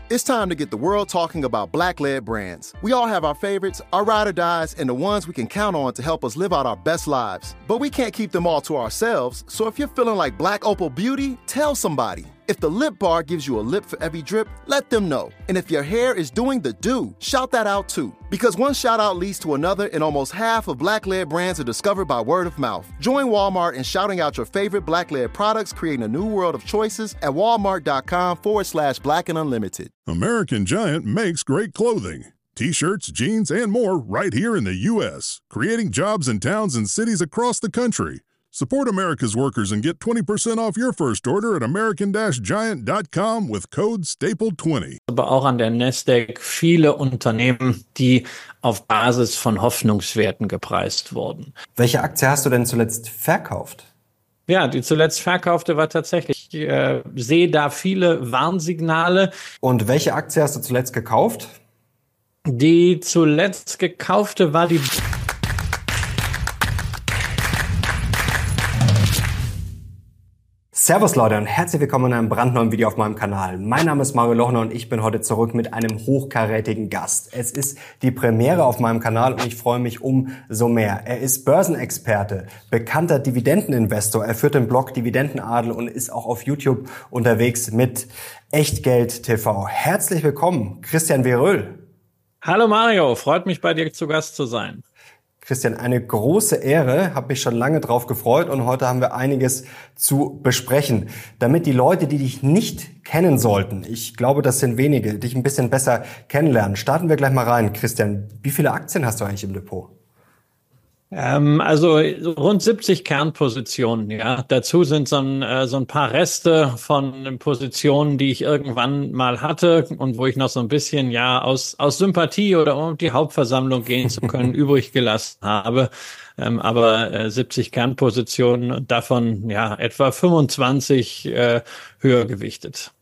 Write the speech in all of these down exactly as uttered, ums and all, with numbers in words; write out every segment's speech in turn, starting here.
It's time to get the world talking about Black-led brands. We all have our favorites, our ride or dies, and the ones we can count on to help us live out our best lives. But we can't keep them all to ourselves, so if you're feeling like Black Opal Beauty, tell somebody. If the Lip Bar gives you a lip for every drip, let them know. And if your hair is doing the do, shout that out too. Because one shout out leads to another, and almost half of Black-led brands are discovered by word of mouth. Join Walmart in shouting out your favorite Black-led products, creating a new world of choices at walmart.com forward slash black and unlimited. American Giant makes great clothing. T-shirts, jeans, and more right here in the U S, creating jobs in towns and cities across the country. Support America's workers and get twenty percent off your first order at american giant dot com with code staple twenty. Aber auch an der Nasdaq viele Unternehmen, die auf Basis von Hoffnungswerten gepreist wurden. Welche Aktie hast du denn zuletzt verkauft? Ja, die zuletzt verkaufte war tatsächlich, ich äh, sehe da viele Warnsignale. Und welche Aktie hast du zuletzt gekauft? Die zuletzt gekaufte war die... Servus Leute und herzlich willkommen in einem brandneuen Video auf meinem Kanal. Mein Name ist Mario Lochner und ich bin heute zurück mit einem hochkarätigen Gast. Es ist die Premiere auf meinem Kanal und ich freue mich umso mehr. Er ist Börsenexperte, bekannter Dividendeninvestor. Er führt den Blog Dividendenadel und ist auch auf YouTube unterwegs mit Echtgeld T V. Herzlich willkommen, Christian Veröhl. Hallo Mario, freut mich bei dir zu Gast zu sein. Christian, eine große Ehre, habe mich schon lange drauf gefreut und heute haben wir einiges zu besprechen. Damit die Leute, die dich nicht kennen sollten, ich glaube, das sind wenige, dich ein bisschen besser kennenlernen, starten wir gleich mal rein. Christian, wie viele Aktien hast du eigentlich im Depot? Ähm, also rund siebzig Kernpositionen, ja. Dazu sind so ein, äh, so ein paar Reste von Positionen, die ich irgendwann mal hatte und wo ich noch so ein bisschen, ja, aus, aus Sympathie oder um die Hauptversammlung gehen zu können, übrig gelassen habe. Ähm, aber äh, siebzig Kernpositionen und davon, ja, etwa fünfundzwanzig äh, höher gewichtet.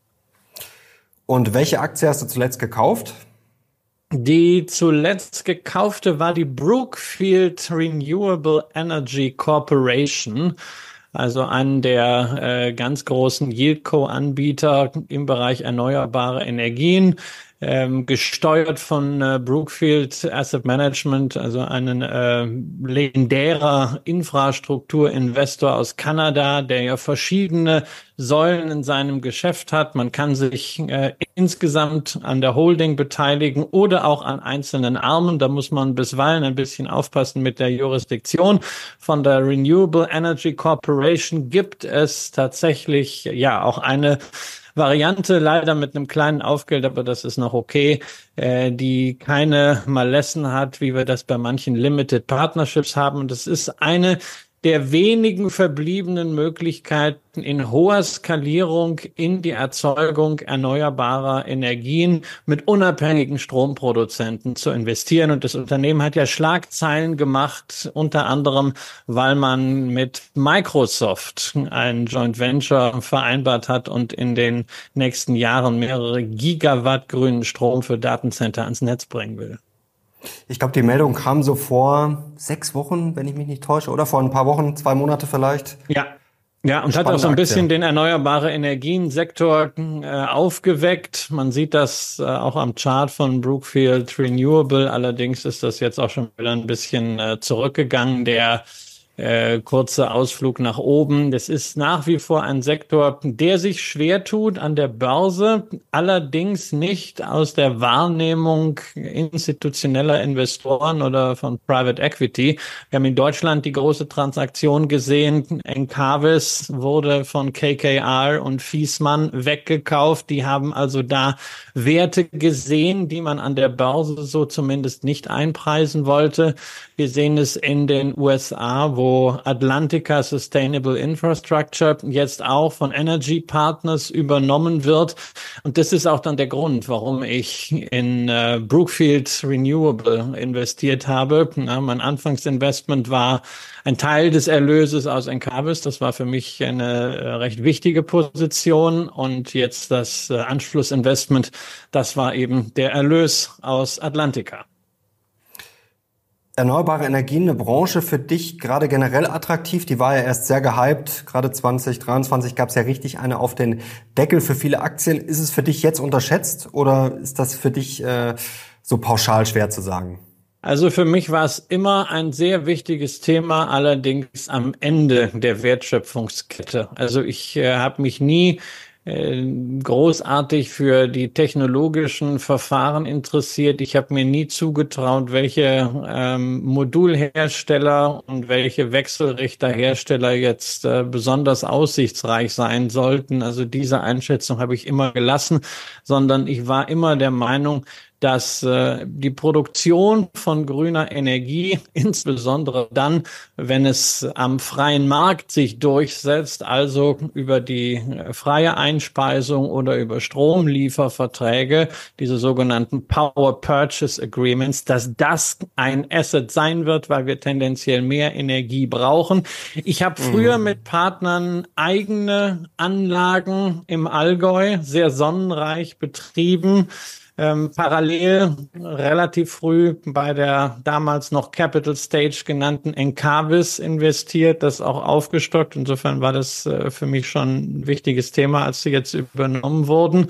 Und welche Aktie hast du zuletzt gekauft? Die zuletzt gekaufte war die Brookfield Renewable Energy Corporation, also einen der äh, ganz großen Yieldco-Anbieter im Bereich erneuerbare Energien, ähm, gesteuert von äh, Brookfield Asset Management, also ein äh, legendärer Infrastrukturinvestor aus Kanada, der ja verschiedene Säulen in seinem Geschäft hat. Man kann sich äh, insgesamt an der Holding beteiligen oder auch an einzelnen Armen. Da muss man bisweilen ein bisschen aufpassen mit der Jurisdiktion. Von der Renewable Energy Corporation gibt es tatsächlich ja auch eine Variante, leider mit einem kleinen Aufgeld, aber das ist noch okay, äh, die keine Malessen hat, wie wir das bei manchen Limited Partnerships haben. Und das ist eine der wenigen verbliebenen Möglichkeiten in hoher Skalierung in die Erzeugung erneuerbarer Energien mit unabhängigen Stromproduzenten zu investieren. Und das Unternehmen hat ja Schlagzeilen gemacht, unter anderem, weil man mit Microsoft ein Joint Venture vereinbart hat und in den nächsten Jahren mehrere Gigawatt grünen Strom für Datencenter ans Netz bringen will. Ich glaube, die Meldung kam so vor sechs Wochen, wenn ich mich nicht täusche, oder vor ein paar Wochen, zwei Monate vielleicht. Ja, ja, und hat auch so ein bisschen Aktie. Den erneuerbare Energien-Sektor äh, aufgeweckt. Man sieht das äh, auch am Chart von Brookfield Renewable. Allerdings ist das jetzt auch schon wieder ein bisschen äh, zurückgegangen. Der Äh, kurzer Ausflug nach oben. Das ist nach wie vor ein Sektor, der sich schwer tut an der Börse, allerdings nicht aus der Wahrnehmung institutioneller Investoren oder von Private Equity. Wir haben in Deutschland die große Transaktion gesehen. Encavis wurde von K K R und Viessmann weggekauft. Die haben also da Werte gesehen, die man an der Börse so zumindest nicht einpreisen wollte. Wir sehen es in den U S A, wo Atlantica Sustainable Infrastructure jetzt auch von Energy Partners übernommen wird. Und das ist auch dann der Grund, warum ich in äh, Brookfield Renewable investiert habe. Ja, mein Anfangsinvestment war ein Teil des Erlöses aus Encavis. Das war für mich eine äh, recht wichtige Position. Und jetzt das äh, Anschlussinvestment, das war eben der Erlös aus Atlantica. erneuerbare Energien eine Branche für dich gerade generell attraktiv? Die war ja erst sehr gehypt. Gerade zwanzig dreiundzwanzig gab es ja richtig eine auf den Deckel für viele Aktien. Ist es für dich jetzt unterschätzt oder ist das für dich äh, so pauschal schwer zu sagen? Also für mich war es immer ein sehr wichtiges Thema, allerdings am Ende der Wertschöpfungskette. Also ich äh, habe mich nie großartig für die technologischen Verfahren interessiert. Ich habe mir nie zugetraut, welche ähm, Modulhersteller und welche Wechselrichterhersteller jetzt äh, besonders aussichtsreich sein sollten. Also diese Einschätzung habe ich immer gelassen, sondern ich war immer der Meinung, dass äh, die Produktion von grüner Energie, insbesondere dann, wenn es am freien Markt sich durchsetzt, also über die äh, freie Einspeisung oder über Stromlieferverträge, diese sogenannten Power Purchase Agreements, dass das ein Asset sein wird, weil wir tendenziell mehr Energie brauchen. Ich habe früher mhm. mit Partnern eigene Anlagen im Allgäu, sehr sonnenreich betrieben, Ähm, parallel relativ früh bei der damals noch Capital Stage genannten Encavis investiert, das auch aufgestockt. Insofern war das äh, für mich schon ein wichtiges Thema, als sie jetzt übernommen wurden.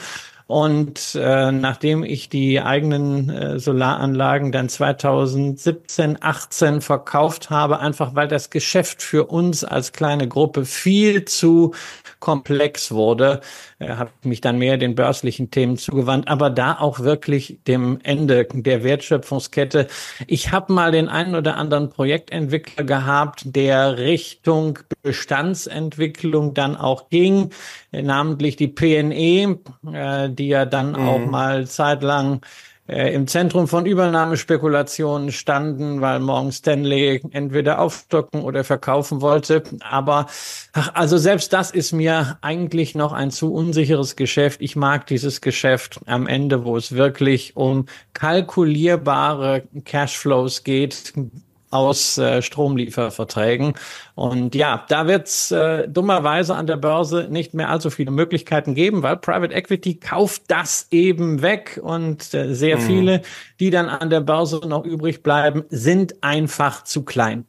Und äh, nachdem ich die eigenen äh, Solaranlagen dann zweitausendsiebzehn, achtzehn verkauft habe, einfach weil das Geschäft für uns als kleine Gruppe viel zu komplex wurde, äh, habe ich mich dann mehr den börslichen Themen zugewandt, aber da auch wirklich dem Ende der Wertschöpfungskette. Ich habe mal den einen oder anderen Projektentwickler gehabt, der Richtung Bestandsentwicklung dann auch ging, äh, namentlich die P N E, äh, die ja dann mhm. auch mal zeitlang äh, im Zentrum von Übernahmespekulationen standen, weil Morgan Stanley entweder aufstocken oder verkaufen wollte. Aber ach, also selbst das ist mir eigentlich noch ein zu unsicheres Geschäft. Ich mag dieses Geschäft am Ende, wo es wirklich um kalkulierbare Cashflows geht, aus äh, Stromlieferverträgen. Und ja, da wird es äh, dummerweise an der Börse nicht mehr allzu viele Möglichkeiten geben, weil Private Equity kauft das eben weg und äh, sehr mhm. viele, die dann an der Börse noch übrig bleiben, sind einfach zu klein.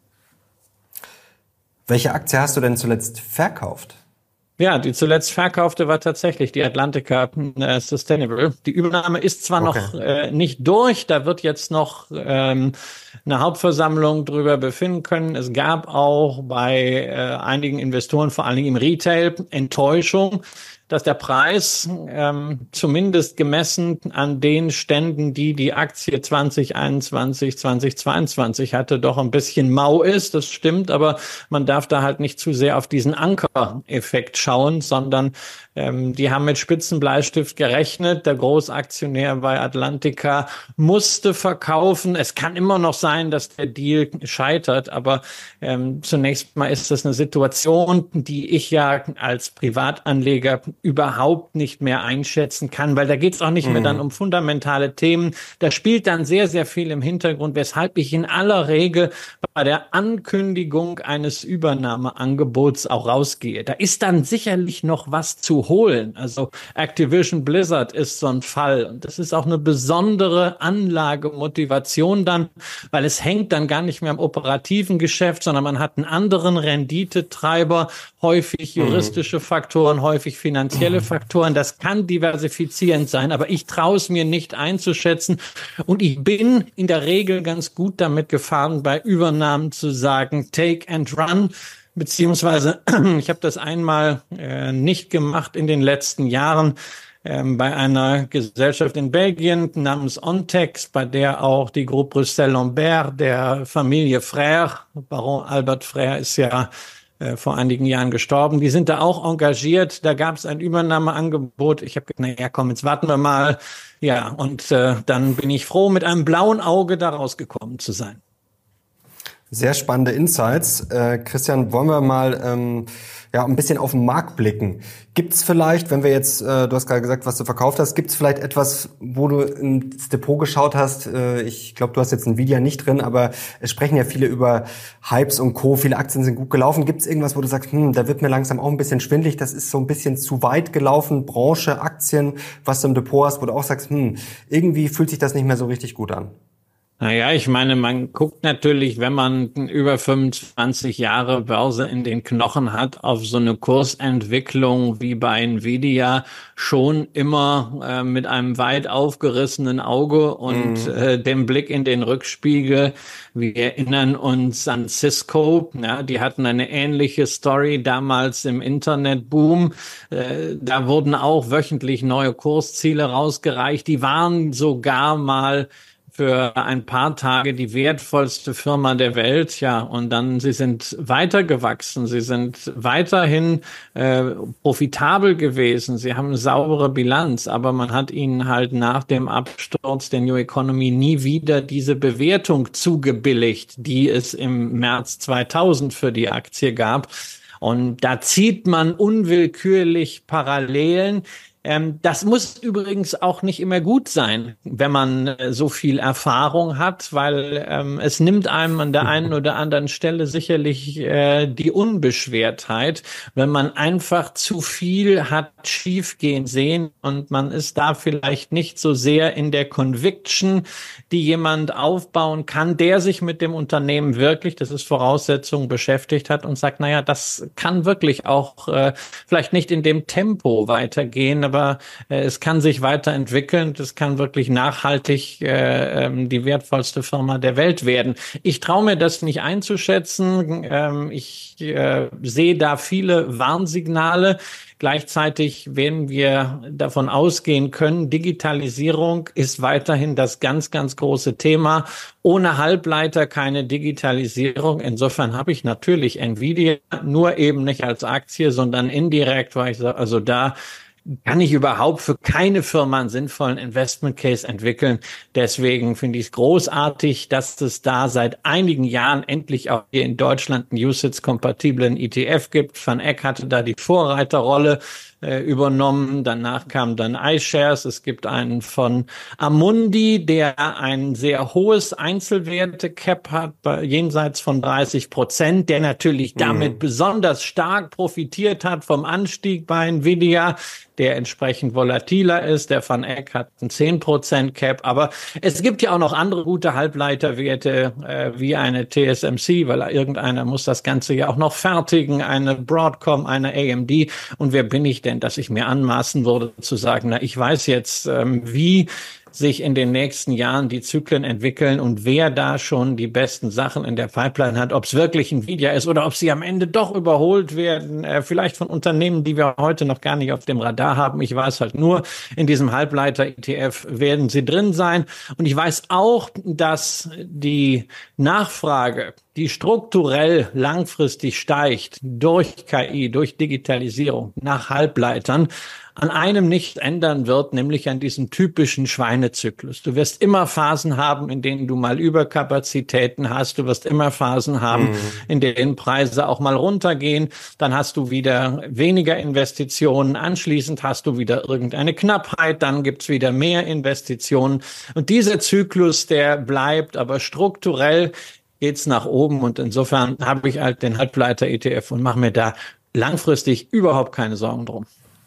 Welche Aktie hast du denn zuletzt verkauft? Ja, die zuletzt verkaufte war tatsächlich die Atlantica äh, Sustainable. Die Übernahme ist zwar okay. noch äh, nicht durch, da wird jetzt noch ähm, eine Hauptversammlung drüber befinden können. Es gab auch bei äh, einigen Investoren, vor allen Dingen im Retail, Enttäuschung, dass der Preis ähm, zumindest gemessen an den Ständen, die die Aktie zwanzig einundzwanzig, zwanzig zweiundzwanzig hatte, doch ein bisschen mau ist. Das stimmt, aber man darf da halt nicht zu sehr auf diesen Ankereffekt schauen, sondern ähm, die haben mit Spitzenbleistift gerechnet. Der Großaktionär bei Atlantica musste verkaufen. Es kann immer noch sein, dass der Deal scheitert, aber ähm, zunächst mal ist das eine Situation, die ich ja als Privatanleger überhaupt nicht mehr einschätzen kann, weil da geht es auch nicht mhm. mehr dann um fundamentale Themen. Da spielt dann sehr, sehr viel im Hintergrund, weshalb ich in aller Regel bei der Ankündigung eines Übernahmeangebots auch rausgehe. Da ist dann sicherlich noch was zu holen. Also Activision Blizzard ist so ein Fall. Und das ist auch eine besondere Anlagemotivation dann, weil es hängt dann gar nicht mehr am operativen Geschäft, sondern man hat einen anderen Renditetreiber, häufig juristische Faktoren, häufig finanzielle Faktoren. Das kann diversifizierend sein, aber ich traue es mir nicht einzuschätzen. Und ich bin in der Regel ganz gut damit gefahren, bei Übernahmen zu sagen, take and run. Beziehungsweise, ich habe das einmal äh, nicht gemacht in den letzten Jahren ähm, bei einer Gesellschaft in Belgien namens Ontex, bei der auch die Groupe Roussel-Lambert der Familie Frère, Baron Albert Frère ist ja äh, vor einigen Jahren gestorben, die sind da auch engagiert. Da gab es ein Übernahmeangebot. Ich habe gedacht, naja, komm, jetzt warten wir mal. Ja, und äh, dann bin ich froh, mit einem blauen Auge da rausgekommen zu sein. Sehr spannende Insights. Äh, Christian, wollen wir mal ähm, ja ein bisschen auf den Markt blicken. Gibt es vielleicht, wenn wir jetzt, äh, du hast gerade gesagt, was du verkauft hast, gibt es vielleicht etwas, wo du ins Depot geschaut hast? Äh, ich glaube, du hast jetzt Nvidia nicht drin, aber es sprechen ja viele über Hypes und Co. Viele Aktien sind gut gelaufen. Gibt es irgendwas, wo du sagst, hm, da wird mir langsam auch ein bisschen schwindelig, das ist so ein bisschen zu weit gelaufen, Branche, Aktien, was du im Depot hast, wo du auch sagst, hm, irgendwie fühlt sich das nicht mehr so richtig gut an? Naja, ich meine, man guckt natürlich, wenn man über fünfundzwanzig Jahre Börse in den Knochen hat, auf so eine Kursentwicklung wie bei Nvidia schon immer äh, mit einem weit aufgerissenen Auge und mhm. äh, dem Blick in den Rückspiegel. Wir erinnern uns an Cisco, ja, die hatten eine ähnliche Story damals im Internetboom. Äh, da wurden auch wöchentlich neue Kursziele rausgereicht. Die waren sogar mal für ein paar Tage die wertvollste Firma der Welt, ja, und dann sie sind weitergewachsen, sie sind weiterhin äh, profitabel gewesen, sie haben eine saubere Bilanz, aber man hat ihnen halt nach dem Absturz der New Economy nie wieder diese Bewertung zugebilligt, die es im März zweitausend für die Aktie gab. Und da zieht man unwillkürlich Parallelen. Ähm, das muss übrigens auch nicht immer gut sein, wenn man äh, so viel Erfahrung hat, weil ähm, es nimmt einem an der einen oder anderen Stelle sicherlich äh, die Unbeschwertheit, wenn man einfach zu viel hat schiefgehen sehen und man ist da vielleicht nicht so sehr in der Conviction, die jemand aufbauen kann, der sich mit dem Unternehmen wirklich, das ist Voraussetzung, beschäftigt hat und sagt, naja, das kann wirklich auch äh, vielleicht nicht in dem Tempo weitergehen, aber äh, es kann sich weiterentwickeln, es kann wirklich nachhaltig äh, ähm, die wertvollste Firma der Welt werden. Ich traue mir das nicht einzuschätzen. Ähm, ich äh, sehe da viele Warnsignale. Gleichzeitig werden wir davon ausgehen können, Digitalisierung ist weiterhin das ganz, ganz große Thema. Ohne Halbleiter keine Digitalisierung. Insofern habe ich natürlich Nvidia, nur eben nicht als Aktie, sondern indirekt, weil ich sage, also da kann ich überhaupt für keine Firma einen sinnvollen Investment Case entwickeln. Deswegen finde ich es großartig, dass es da seit einigen Jahren endlich auch hier in Deutschland einen U C I T-kompatiblen E T F gibt. Van Eck hatte da die Vorreiterrolle äh, übernommen. Danach kam dann iShares. Es gibt einen von Amundi, der ein sehr hohes Einzelwerte-Cap hat, bei, jenseits von dreißig Prozent, der natürlich damit mhm. besonders stark profitiert hat vom Anstieg bei Nvidia, der entsprechend volatiler ist. Der Van Eck hat einen zehn Prozent Cap. Aber es gibt ja auch noch andere gute Halbleiterwerte, äh, wie eine T S M C, weil irgendeiner muss das Ganze ja auch noch fertigen, eine Broadcom, eine A M D. Und wer bin ich denn, dass ich mir anmaßen würde zu sagen, na, ich weiß jetzt, ähm, wie sich in den nächsten Jahren die Zyklen entwickeln und wer da schon die besten Sachen in der Pipeline hat, ob es wirklich Nvidia ist oder ob sie am Ende doch überholt werden, äh, vielleicht von Unternehmen, die wir heute noch gar nicht auf dem Radar haben. Ich weiß halt nur, in diesem Halbleiter-E T F werden sie drin sein. Und ich weiß auch, dass die Nachfrage, die strukturell langfristig steigt durch K I, durch Digitalisierung nach Halbleitern, an einem nicht ändern wird, nämlich an diesem typischen Schweinezyklus. Du wirst immer Phasen haben, in denen du mal Überkapazitäten hast. Du wirst immer Phasen haben, mhm. in denen Preise auch mal runtergehen. Dann hast du wieder weniger Investitionen. Anschließend hast du wieder irgendeine Knappheit. Dann gibt's wieder mehr Investitionen. Und dieser Zyklus, der bleibt, aber strukturell geht's nach oben. Und insofern habe ich halt den Halbleiter-E T F und mache mir da langfristig überhaupt keine Sorgen drum.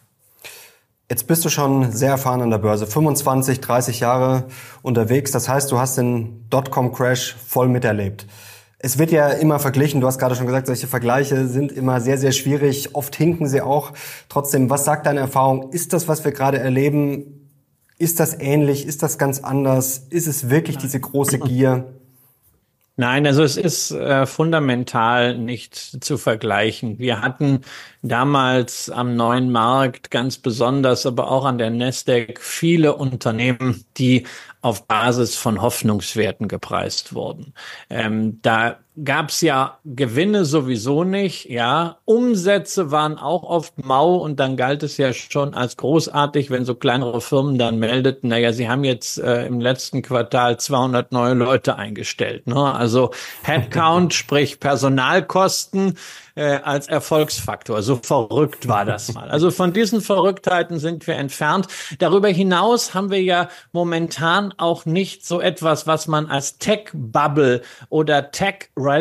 Jetzt bist du schon sehr erfahren an der Börse, fünfundzwanzig, dreißig Jahre unterwegs. Das heißt, du hast den Dotcom-Crash voll miterlebt. Es wird ja immer verglichen, du hast gerade schon gesagt, solche Vergleiche sind immer sehr, sehr schwierig. Oft hinken sie auch. Trotzdem, was sagt deine Erfahrung? Ist das, was wir gerade erleben, ist das ähnlich? Ist das ganz anders? Ist es wirklich diese große Gier? Nein, also es ist äh, fundamental nicht zu vergleichen. Wir hatten damals am neuen Markt ganz besonders, aber auch an der Nasdaq viele Unternehmen, die auf Basis von Hoffnungswerten gepreist wurden. Ähm, da gab's ja Gewinne sowieso nicht, ja. Umsätze waren auch oft mau und dann galt es ja schon als großartig, wenn so kleinere Firmen dann meldeten, naja, sie haben jetzt äh, im letzten Quartal zweihundert neue Leute eingestellt, ne? Also Headcount, sprich Personalkosten, äh, als Erfolgsfaktor. So verrückt war das mal. Also von diesen Verrücktheiten sind wir entfernt. Darüber hinaus haben wir ja momentan auch nicht so etwas, was man als Tech-Bubble oder Tech-Rally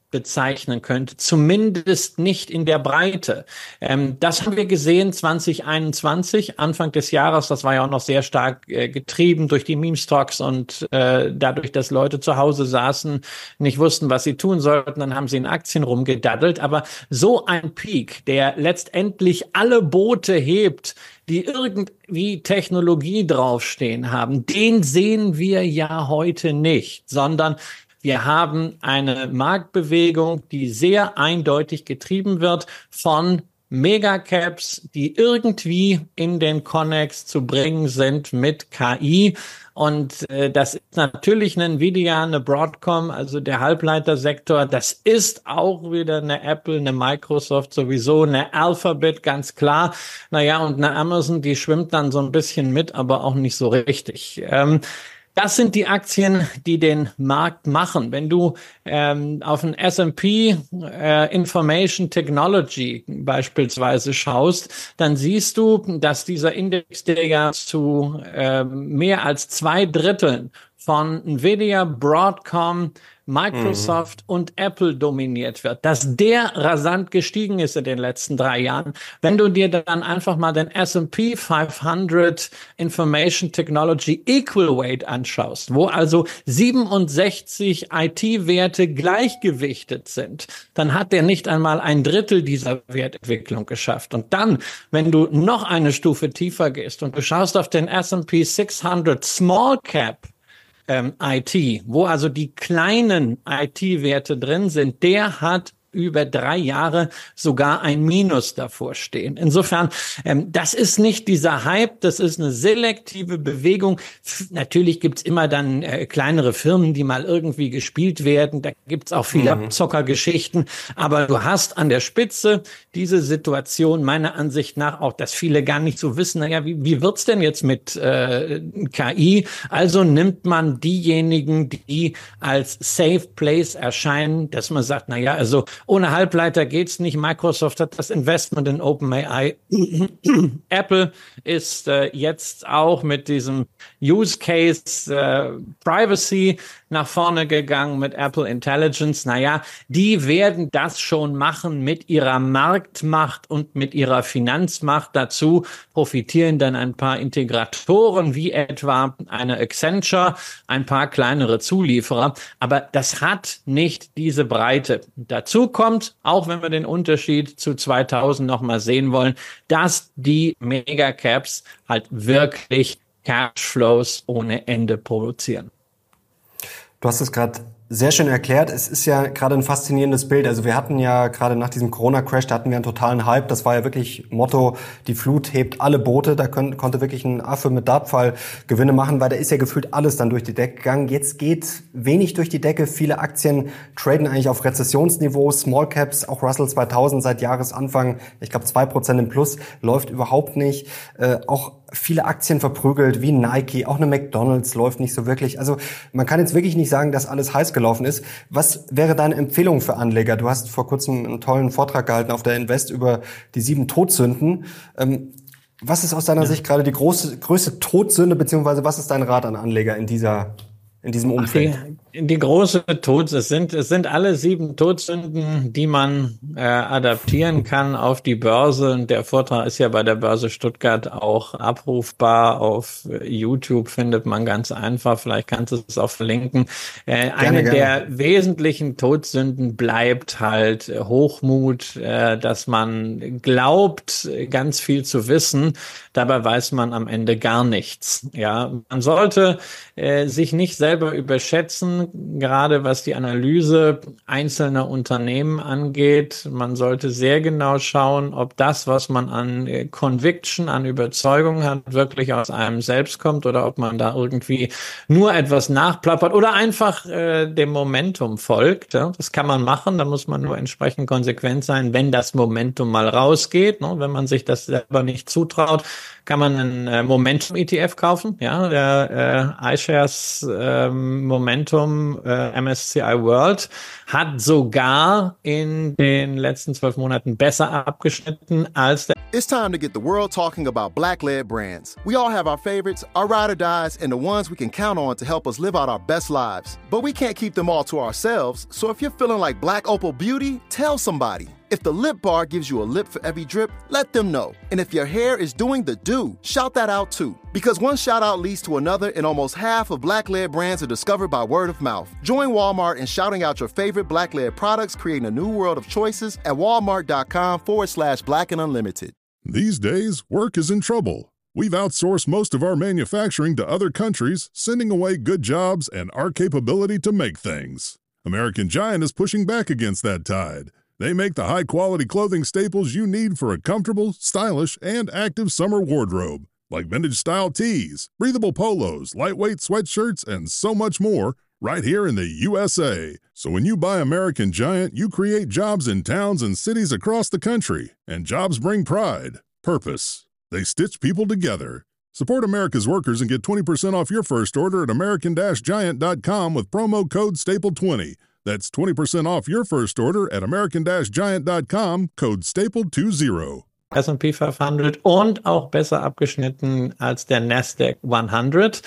bezeichnen könnte, zumindest nicht in der Breite. Ähm, das haben wir gesehen zwanzig einundzwanzig, Anfang des Jahres. Das war ja auch noch sehr stark äh, getrieben durch die Meme-Stocks und äh, dadurch, dass Leute zu Hause saßen, nicht wussten, was sie tun sollten. Dann haben sie in Aktien rumgedaddelt. Aber so ein Peak, der letztendlich alle Boote hebt, die irgendwie Technologie draufstehen haben, den sehen wir ja heute nicht, sondern wir haben eine Marktbewegung, die sehr eindeutig getrieben wird von Megacaps, die irgendwie in den Connex zu bringen sind mit K I. Und äh, das ist natürlich eine Nvidia, eine Broadcom, also der Halbleitersektor. Das ist auch wieder eine Apple, eine Microsoft sowieso, eine Alphabet, ganz klar. Naja, und eine Amazon, die schwimmt dann so ein bisschen mit, aber auch nicht so richtig. Ähm, Das sind die Aktien, die den Markt machen. Wenn du ähm, auf den S und P äh, Information Technology beispielsweise schaust, dann siehst du, dass dieser Index, der ja zu äh, mehr als zwei Dritteln von Nvidia, Broadcom, Microsoft mhm. und Apple dominiert wird, dass der rasant gestiegen ist in den letzten drei Jahren. Wenn du dir dann einfach mal den S und P fünfhundert Information Technology Equal Weight anschaust, wo also siebenundsechzig I T-Werte gleichgewichtet sind, dann hat der nicht einmal ein Drittel dieser Wertentwicklung geschafft. Und dann, wenn du noch eine Stufe tiefer gehst und du schaust auf den S und P sechshundert Small Cap Ähm, I T, wo also die kleinen I T-Werte drin sind, der hat über drei Jahre sogar ein Minus davor stehen. Insofern, ähm, das ist nicht dieser Hype, das ist eine selektive Bewegung. F- Natürlich gibt's immer dann äh, kleinere Firmen, die mal irgendwie gespielt werden. Da gibt's auch viele mhm. Abzockergeschichten. Aber du hast an der Spitze diese Situation meiner Ansicht nach auch, dass viele gar nicht so wissen, naja, wie, wie wird's denn jetzt mit äh, K I? Also nimmt man diejenigen, die als Safe Place erscheinen, dass man sagt, naja, also ohne Halbleiter geht's nicht. Microsoft hat das Investment in OpenAI. Apple ist äh, jetzt auch mit diesem Use Case äh, Privacy nach vorne gegangen mit Apple Intelligence. Naja, die werden das schon machen mit ihrer Marktmacht und mit ihrer Finanzmacht. Dazu profitieren dann ein paar Integratoren wie etwa eine Accenture, ein paar kleinere Zulieferer. Aber das hat nicht diese Breite. Dazu kommt, auch wenn wir den Unterschied zu zweitausend noch mal sehen wollen, dass die Megacaps halt wirklich Cashflows ohne Ende produzieren. Du hast es gerade sehr schön erklärt. Es ist ja gerade ein faszinierendes Bild. Also wir hatten ja gerade nach diesem Corona-Crash, da hatten wir einen totalen Hype. Das war ja wirklich Motto, die Flut hebt alle Boote. Da kon- konnte wirklich ein Affe mit Dartpfeil Gewinne machen, weil da ist ja gefühlt alles dann durch die Decke gegangen. Jetzt geht wenig durch die Decke. Viele Aktien traden eigentlich auf Rezessionsniveau. Small Caps, auch Russell zweitausend seit Jahresanfang, ich glaube zwei Prozent im Plus, läuft überhaupt nicht. Äh, auch viele Aktien verprügelt, wie Nike, auch eine McDonald's läuft nicht so wirklich. Also man kann jetzt wirklich nicht sagen, dass alles heiß gelaufen ist. Was wäre deine Empfehlung für Anleger? Du hast vor kurzem einen tollen Vortrag gehalten auf der Invest über die sieben Todsünden. Ähm, was ist aus deiner ja. Sicht gerade die große, größte Todsünde, beziehungsweise was ist dein Rat an Anleger in dieser, in diesem Umfeld? Ach, die, die große Tods, es sind, es sind alle sieben Todsünden, die man äh, adaptieren kann auf die Börse. Und der Vortrag ist ja bei der Börse Stuttgart auch abrufbar. Auf YouTube findet man ganz einfach. Vielleicht kannst du es auch verlinken. Äh, eine gerne. Der wesentlichen Todsünden bleibt halt Hochmut, äh, dass man glaubt, ganz viel zu wissen. Dabei weiß man am Ende gar nichts. Ja, man sollte äh, sich nicht selber überschätzen, gerade was die Analyse einzelner Unternehmen angeht. Man sollte sehr genau schauen, ob das, was man an äh, Conviction, an Überzeugung hat, wirklich aus einem selbst kommt oder ob man da irgendwie nur etwas nachplappert oder einfach äh, dem Momentum folgt. Ja? Das kann man machen, da muss man nur entsprechend konsequent sein, wenn das Momentum mal rausgeht. Ne? Wenn man sich das selber nicht zutraut, kann man einen äh, Momentum-E T F kaufen. Ja, der äh, iShares äh, Momentum äh, M S C I World hat sogar in den letzten zwölf Monaten besser abgeschnitten als der It's time to get the world talking about Black-led brands. We all have our favorites, our ride or dies, and the ones we can count on to help us live out our best lives. But we can't keep them all to ourselves, so if you're feeling like Black Opal Beauty, tell somebody. If the Lip Bar gives you a lip for every drip, let them know. And if your hair is doing the do, shout that out too. Because one shout out leads to another, and almost half of Black-led brands are discovered by word of mouth. Join Walmart in shouting out your favorite Black-led products, creating a new world of choices at walmart.com forward slash black and unlimited. These days, work is in trouble. We've outsourced most of our manufacturing to other countries, sending away good jobs and our capability to make things. American Giant is pushing back against that tide. They make the high-quality clothing staples you need for a comfortable, stylish, and active summer wardrobe, like vintage-style tees, breathable polos, lightweight sweatshirts, and so much more, right here in the U S A. So when you buy American Giant, you create jobs in towns and cities across the country, and jobs bring pride, purpose. They stitch people together. Support America's workers and get twenty percent off your first order at american giant dot com with promo code staple twenty. That's twenty percent off your first order at american giant dot com, code staple twenty. S and P fünfhundert und auch besser abgeschnitten als der Nasdaq hundert.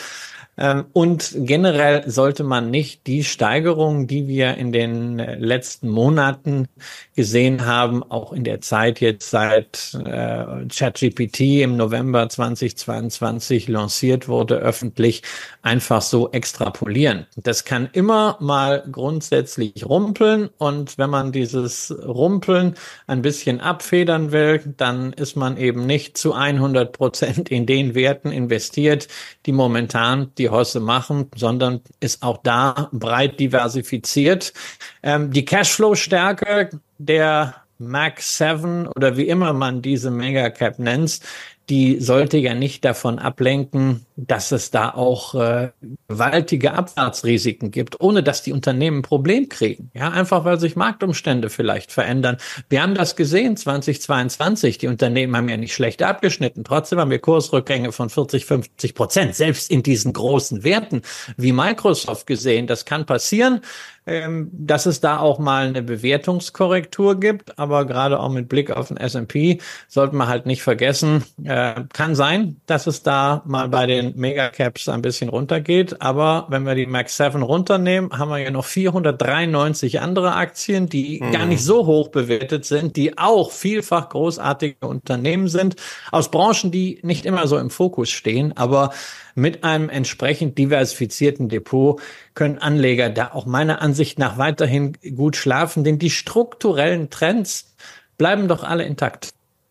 Und generell sollte man nicht die Steigerung, die wir in den letzten Monaten gesehen haben, auch in der Zeit jetzt seit äh, ChatGPT im November zweitausendzweiundzwanzig lanciert wurde, öffentlich einfach so extrapolieren. Das kann immer mal grundsätzlich rumpeln, und wenn man dieses Rumpeln ein bisschen abfedern will, dann ist man eben nicht zu hundert Prozent in den Werten investiert, die momentan die Hosse machen, sondern ist auch da breit diversifiziert. Ähm, die Cashflow-Stärke der Mag sieben oder wie immer man diese Megacap nennt, die sollte ja nicht davon ablenken, dass es da auch äh, gewaltige Abwärtsrisiken gibt, ohne dass die Unternehmen ein Problem kriegen. Ja, einfach weil sich Marktumstände vielleicht verändern. Wir haben das gesehen zweitausendzweiundzwanzig. Die Unternehmen haben ja nicht schlecht abgeschnitten. Trotzdem haben wir Kursrückgänge von vierzig, fünfzig Prozent, selbst in diesen großen Werten wie Microsoft gesehen. Das kann passieren, ähm, dass es da auch mal eine Bewertungskorrektur gibt. Aber gerade auch mit Blick auf den S and P sollte man halt nicht vergessen, äh, kann sein, dass es da mal bei den Megacaps ein bisschen runtergeht. Aber wenn wir die Mag sieben runternehmen, haben wir ja noch vierhundertdreiundneunzig andere Aktien, die mhm. gar nicht so hoch bewertet sind, die auch vielfach großartige Unternehmen sind, aus Branchen, die nicht immer so im Fokus stehen. Aber mit einem entsprechend diversifizierten Depot können Anleger da auch meiner Ansicht nach weiterhin gut schlafen, denn die strukturellen Trends bleiben doch alle intakt.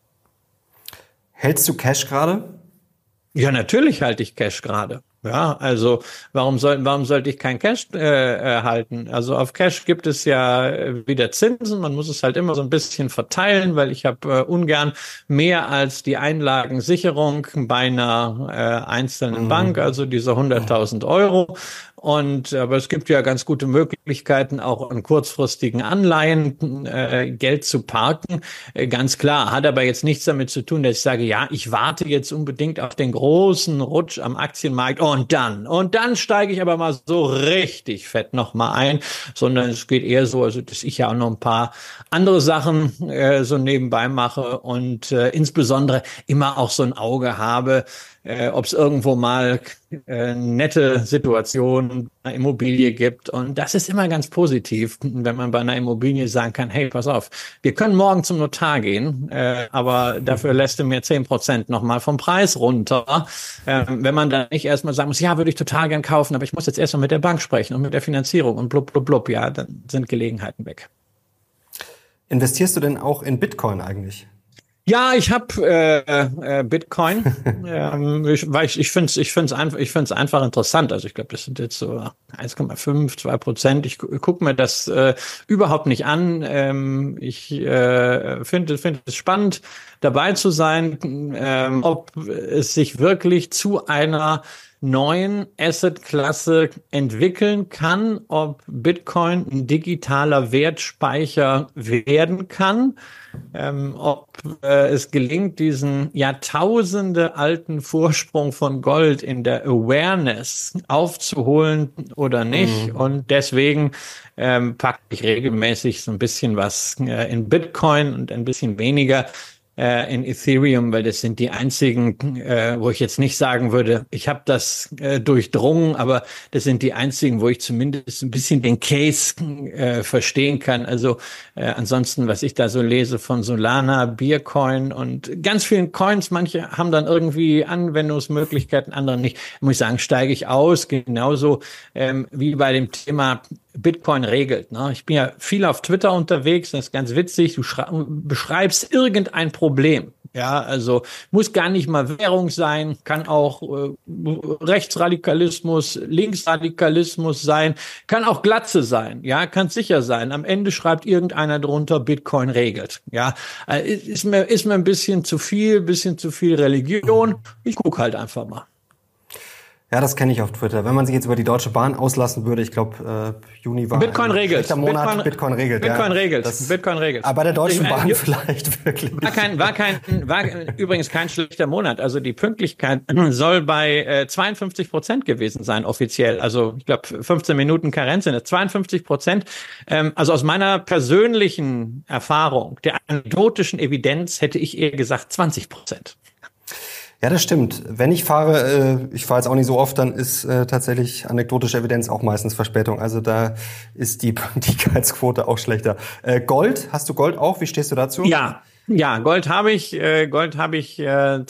Hältst du Cash gerade? Ja, natürlich halte ich Cash gerade. Ja, also warum soll, warum sollte ich kein Cash äh, halten? Also auf Cash gibt es ja wieder Zinsen. Man muss es halt immer so ein bisschen verteilen, weil ich habe äh, ungern mehr als die Einlagensicherung bei einer äh, einzelnen mhm. Bank, also diese hunderttausend Euro. Und aber es gibt ja ganz gute Möglichkeiten, auch in kurzfristigen Anleihen äh, Geld zu parken. Äh, ganz klar, hat aber jetzt nichts damit zu tun, dass ich sage, ja, ich warte jetzt unbedingt auf den großen Rutsch am Aktienmarkt und dann, und dann steige ich aber mal so richtig fett nochmal ein, sondern es geht eher so, also dass ich ja auch noch ein paar andere Sachen äh, so nebenbei mache und äh, insbesondere immer auch so ein Auge habe, Äh, ob es irgendwo mal äh, nette Situationen einer Immobilie gibt. Und das ist immer ganz positiv, wenn man bei einer Immobilie sagen kann, hey, pass auf, wir können morgen zum Notar gehen, äh, aber dafür lässt du mir zehn Prozent nochmal vom Preis runter. Äh, wenn man dann nicht erstmal sagen muss, ja, würde ich total gern kaufen, aber ich muss jetzt erstmal mit der Bank sprechen und mit der Finanzierung und blub, blub, blub, ja, dann sind Gelegenheiten weg. Investierst du denn auch in Bitcoin eigentlich? Ja, ich habe äh, äh, Bitcoin, ähm, ich, weil ich ich finde es ich find's einfach ich find's einfach interessant. Also ich glaube, das sind jetzt so eins Komma fünf, zwei Prozent. Ich gucke mir das äh, überhaupt nicht an. Ähm, ich äh, finde finde es spannend, dabei zu sein, ähm, ob es sich wirklich zu einer neuen Asset-Klasse entwickeln kann, ob Bitcoin ein digitaler Wertspeicher werden kann, ähm, ob äh, es gelingt, diesen Jahrtausende alten Vorsprung von Gold in der Awareness aufzuholen oder nicht. Mhm. Und deswegen ähm, packe ich regelmäßig so ein bisschen was äh, in Bitcoin und ein bisschen weniger äh, in Ethereum, weil das sind die einzigen, äh, wo ich jetzt nicht sagen würde, ich habe das äh, durchdrungen, aber das sind die einzigen, wo ich zumindest ein bisschen den Case äh, verstehen kann. Also äh, ansonsten, was ich da so lese von Solana, Beercoin und ganz vielen Coins, manche haben dann irgendwie Anwendungsmöglichkeiten, andere nicht. Muss ich sagen, steige ich aus, genauso ähm, wie bei dem Thema Bitcoin regelt. Ne? Ich bin ja viel auf Twitter unterwegs, das ist ganz witzig, du beschreibst irgendein Problem. Ja, also muss gar nicht mal Währung sein, kann auch äh, Rechtsradikalismus, Linksradikalismus sein, kann auch Glatze sein, ja, kann sicher sein. Am Ende schreibt irgendeiner drunter, Bitcoin regelt. Ja, äh, ist mir ist mir ein bisschen zu viel, bisschen zu viel Religion. Ich guck halt einfach mal. Ja, das kenne ich auf Twitter. Wenn man sich jetzt über die Deutsche Bahn auslassen würde, ich glaube, äh, Juni war Bitcoin ein regelt. schlechter Monat. Bitcoin, Bitcoin regelt. Bitcoin ja. regelt. Das, Bitcoin regelt. Aber bei der Deutschen ich, äh, Bahn äh, vielleicht wirklich. War kein, war kein, war übrigens kein schlechter Monat. Also die Pünktlichkeit soll bei äh, zweiundfünfzig Prozent gewesen sein offiziell. Also ich glaube fünfzehn Minuten Karenz sind es. zweiundfünfzig Prozent. Ähm, also aus meiner persönlichen Erfahrung, der anekdotischen Evidenz, hätte ich eher gesagt zwanzig Prozent. Ja, das stimmt. Wenn ich fahre, äh, ich fahre jetzt auch nicht so oft, dann ist äh, tatsächlich anekdotische Evidenz auch meistens Verspätung. Also da ist die Pünktlichkeitsquote auch schlechter. Äh, Gold, hast du Gold auch? Wie stehst du dazu? Ja, ja, Gold habe ich. Äh, Gold habe ich äh,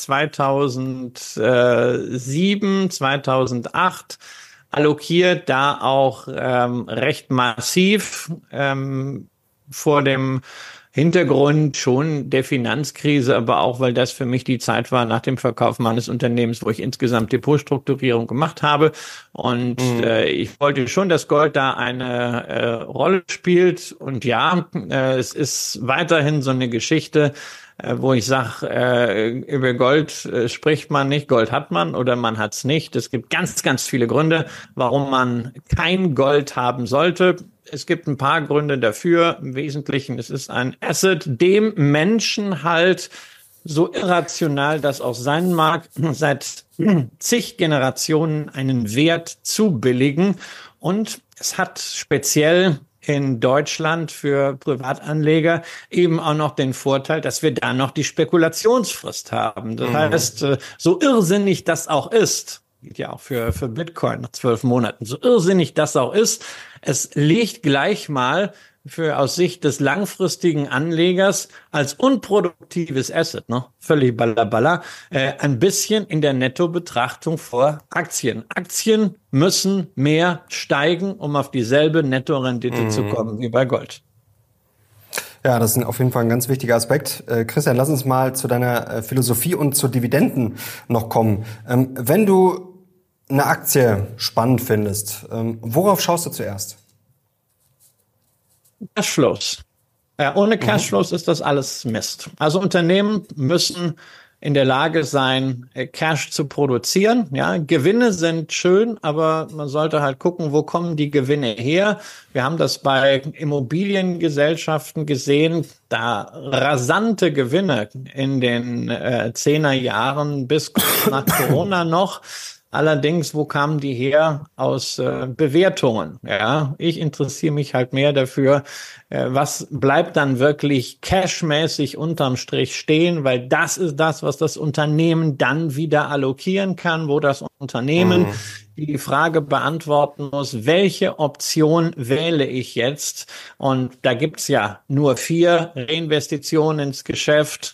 zweitausendsieben, zweitausendacht allokiert, da auch ähm, recht massiv ähm, vor dem Hintergrund schon der Finanzkrise, aber auch, weil das für mich die Zeit war nach dem Verkauf meines Unternehmens, wo ich insgesamt Depotstrukturierung gemacht habe. Und mhm. äh, ich wollte schon, dass Gold da eine äh, Rolle spielt. Und ja, äh, es ist weiterhin so eine Geschichte, äh, wo ich sage, äh, über Gold äh, spricht man nicht, Gold hat man oder man hat es nicht. Es gibt ganz, ganz viele Gründe, warum man kein Gold haben sollte. Es gibt ein paar Gründe dafür. Im Wesentlichen, es ist ein Asset, dem Menschen halt so irrational das auch sein mag, seit zig Generationen einen Wert zubilligen. Und es hat speziell in Deutschland für Privatanleger eben auch noch den Vorteil, dass wir da noch die Spekulationsfrist haben. Das mhm. heißt, so irrsinnig das auch ist, geht ja auch für, für Bitcoin nach zwölf Monaten, so irrsinnig das auch ist, es liegt gleich mal für aus Sicht des langfristigen Anlegers als unproduktives Asset, ne, völlig ballerballer, äh, ein bisschen in der Nettobetrachtung vor Aktien. Aktien müssen mehr steigen, um auf dieselbe Nettorendite mhm. zu kommen wie bei Gold. Ja, das ist auf jeden Fall ein ganz wichtiger Aspekt. Äh, Christian, lass uns mal zu deiner äh, Philosophie und zu Dividenden noch kommen. Ähm, wenn du eine Aktie spannend findest, ähm, worauf schaust du zuerst? Cashflows. Ja, ohne Cashflows mhm. ist das alles Mist. Also Unternehmen müssen in der Lage sein, Cash zu produzieren. Ja, Gewinne sind schön, aber man sollte halt gucken, wo kommen die Gewinne her. Wir haben das bei Immobiliengesellschaften gesehen, da rasante Gewinne in den äh, zehner Jahren bis nach Corona noch. Allerdings, wo kamen die her? Aus äh, Bewertungen. Ja, ich interessiere mich halt mehr dafür, äh, was bleibt dann wirklich cashmäßig unterm Strich stehen, weil das ist das, was das Unternehmen dann wieder allokieren kann, wo das Unternehmen mhm. die Frage beantworten muss, welche Option wähle ich jetzt? Und da gibt's ja nur vier: Reinvestitionen ins Geschäft,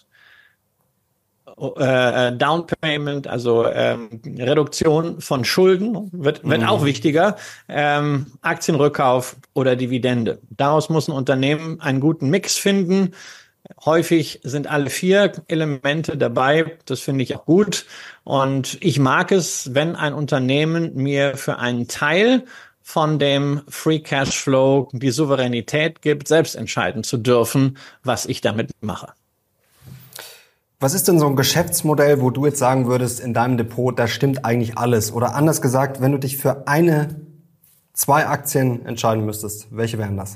Äh, Down Payment, also ähm, Reduktion von Schulden, wird, wird mhm. auch wichtiger, ähm, Aktienrückkauf oder Dividende. Daraus muss ein Unternehmen einen guten Mix finden. Häufig sind alle vier Elemente dabei. Das finde ich auch gut. Und ich mag es, wenn ein Unternehmen mir für einen Teil von dem Free Cashflow die Souveränität gibt, selbst entscheiden zu dürfen, was ich damit mache. Was ist denn so ein Geschäftsmodell, wo du jetzt sagen würdest, in deinem Depot, da stimmt eigentlich alles? Oder anders gesagt, wenn du dich für eine, zwei Aktien entscheiden müsstest, welche wären das?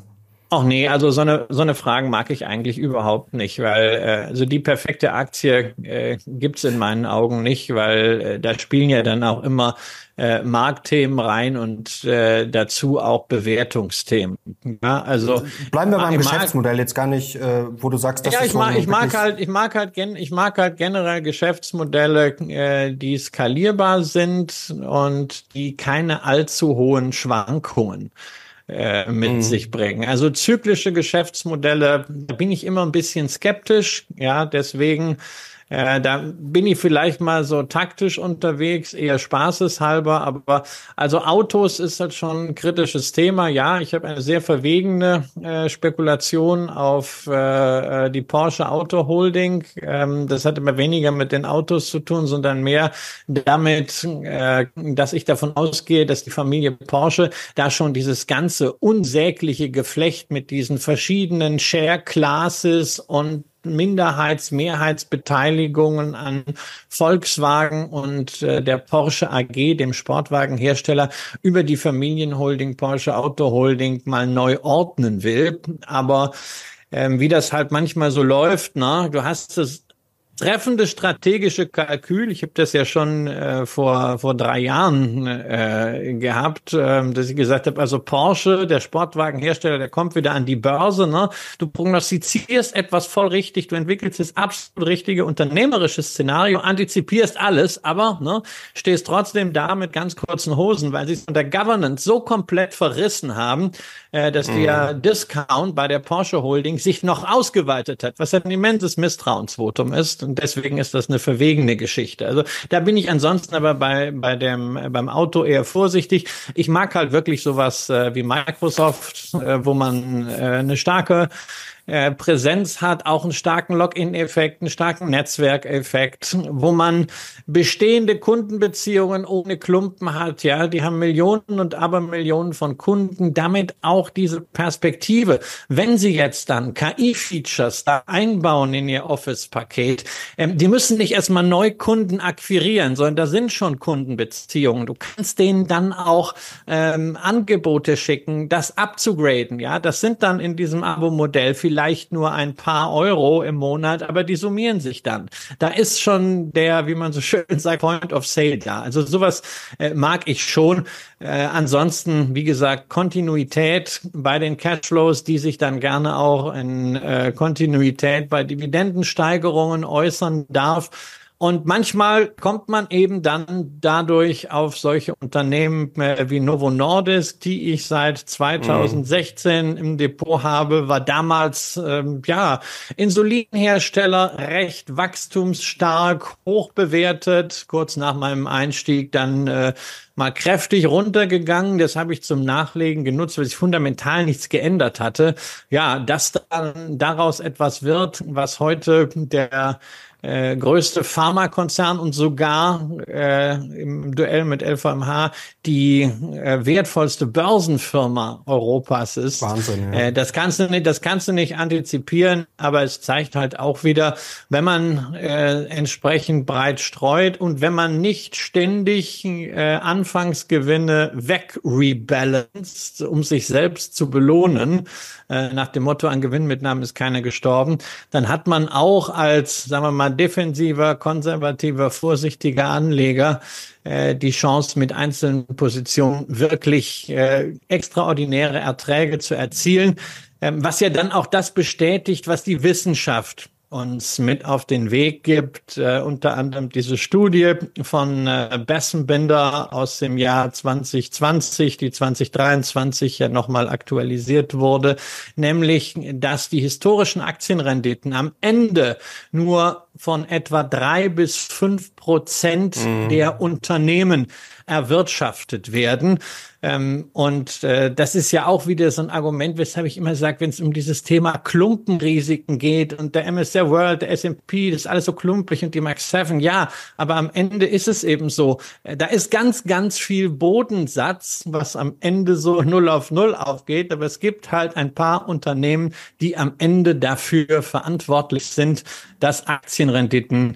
Ach nee, also so eine so eine Fragen mag ich eigentlich überhaupt nicht, weil äh, also die perfekte Aktie äh, gibt's in meinen Augen nicht, weil äh, da spielen ja dann auch immer äh, Marktthemen rein und äh, dazu auch Bewertungsthemen. Ja, also bleiben wir beim ich Geschäftsmodell jetzt gar nicht, äh, wo du sagst, dass ja, es ich so mag, ich mag wirklich- halt, ich mag halt, gen, ich mag halt generell Geschäftsmodelle, äh, die skalierbar sind und die keine allzu hohen Schwankungen äh, mit Mhm. sich bringen. Also zyklische Geschäftsmodelle, da bin ich immer ein bisschen skeptisch. Ja, deswegen äh, da bin ich vielleicht mal so taktisch unterwegs, eher spaßeshalber, aber also Autos ist halt schon ein kritisches Thema. Ja, ich habe eine sehr verwegene äh, Spekulation auf äh, die Porsche Auto Holding. Ähm, das hat immer weniger mit den Autos zu tun, sondern mehr damit, äh, dass ich davon ausgehe, dass die Familie Porsche da schon dieses ganze unsägliche Geflecht mit diesen verschiedenen Share Classes und Minderheits-, Mehrheitsbeteiligungen an Volkswagen und äh, der Porsche A G, dem Sportwagenhersteller, über die Familienholding Porsche Auto Holding mal neu ordnen will. Aber ähm, wie das halt manchmal so läuft, ne, du hast das treffende strategische Kalkül. Ich habe das ja schon äh, vor vor drei Jahren äh, gehabt, äh, dass ich gesagt habe, also Porsche, der Sportwagenhersteller, der kommt wieder an die Börse. Ne? Du prognostizierst etwas voll richtig, du entwickelst das absolut richtige unternehmerische Szenario, antizipierst alles, aber ne, stehst trotzdem da mit ganz kurzen Hosen, weil sie es von der Governance so komplett verrissen haben, äh, dass mhm. der Discount bei der Porsche Holding sich noch ausgeweitet hat, was ein immenses Misstrauensvotum ist. Und deswegen ist das eine verwegene Geschichte. Also da bin ich ansonsten aber bei bei dem beim Auto eher vorsichtig. Ich mag halt wirklich sowas äh, wie Microsoft, äh, wo man äh, eine starke äh, Präsenz hat, auch einen starken Login-Effekt, einen starken Netzwerkeffekt, wo man bestehende Kundenbeziehungen ohne Klumpen hat. Ja, die haben Millionen und Abermillionen von Kunden, damit auch diese Perspektive. Wenn sie jetzt dann K I-Features da einbauen in ihr Office-Paket, ähm, die müssen nicht erstmal neu Kunden akquirieren, sondern da sind schon Kundenbeziehungen. Du kannst denen dann auch ähm, Angebote schicken, das abzugraden. Ja, das sind dann in diesem Abo-Modell vielleicht nur ein paar Euro im Monat, aber die summieren sich dann. Da ist schon der, wie man so schön sagt, Point of Sale da. Also sowas äh, mag ich schon. Äh, ansonsten, wie gesagt, Kontinuität bei den Cashflows, die sich dann gerne auch in äh, Kontinuität bei Dividendensteigerungen äußern darf. Und manchmal kommt man eben dann dadurch auf solche Unternehmen äh, wie Novo Nordisk, die ich seit zweitausendsechzehn mhm. im Depot habe, war damals ähm, ja Insulinhersteller, recht wachstumsstark, hoch bewertet, kurz nach meinem Einstieg dann äh, mal kräftig runtergegangen. Das habe ich zum Nachlegen genutzt, weil sich fundamental nichts geändert hatte. Ja, dass dann daraus etwas wird, was heute der Äh, größte Pharmakonzern und sogar äh, im Duell mit L V M H die äh, wertvollste Börsenfirma Europas ist. Wahnsinn, ja. Äh, das kannst du nicht, das kannst du nicht antizipieren, aber es zeigt halt auch wieder, wenn man äh, entsprechend breit streut und wenn man nicht ständig äh, Anfangsgewinne wegrebalanced, um sich selbst zu belohnen, äh, nach dem Motto, an Gewinnmitnahmen ist keiner gestorben, dann hat man auch als, sagen wir mal, defensiver, konservativer, vorsichtiger Anleger äh, die Chance, mit einzelnen Positionen wirklich äh, extraordinäre Erträge zu erzielen, ähm, was ja dann auch das bestätigt, was die Wissenschaft uns mit auf den Weg gibt, äh, unter anderem diese Studie von äh, Bessenbinder aus dem Jahr zwanzig zwanzig, die zwanzig dreiundzwanzig ja nochmal aktualisiert wurde, nämlich, dass die historischen Aktienrenditen am Ende nur von etwa drei bis fünf Prozent mhm. der Unternehmen erwirtschaftet werden. Ähm, und äh, das ist ja auch wieder so ein Argument, weshalb ich immer sage, wenn es um dieses Thema Klumpenrisiken geht und der M S C I World, der S and P, das ist alles so klumpig und die Max sieben, ja, aber am Ende ist es eben so, äh, da ist ganz, ganz viel Bodensatz, was am Ende so null auf null aufgeht, aber es gibt halt ein paar Unternehmen, die am Ende dafür verantwortlich sind, dass Aktienrenditen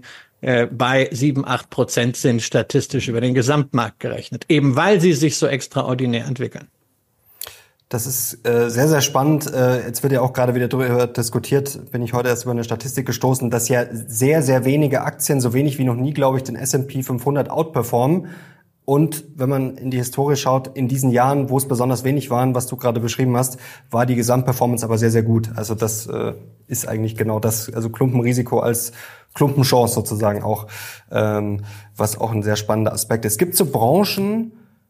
bei sieben, acht Prozent sind statistisch über den Gesamtmarkt gerechnet, eben weil sie sich so extraordinär entwickeln. Das ist äh, sehr, sehr spannend. Äh, jetzt wird ja auch gerade wieder darüber diskutiert, bin ich heute erst über eine Statistik gestoßen, dass ja sehr, sehr wenige Aktien, so wenig wie noch nie, glaube ich, den S and P fünfhundert outperformen. Und wenn man in die Historie schaut, in diesen Jahren, wo es besonders wenig waren, was du gerade beschrieben hast, war die Gesamtperformance aber sehr, sehr gut. Also das äh, ist eigentlich genau das, also Klumpenrisiko als Klumpenchance sozusagen auch, ähm, was auch ein sehr spannender Aspekt ist. Es gibt so Branchen,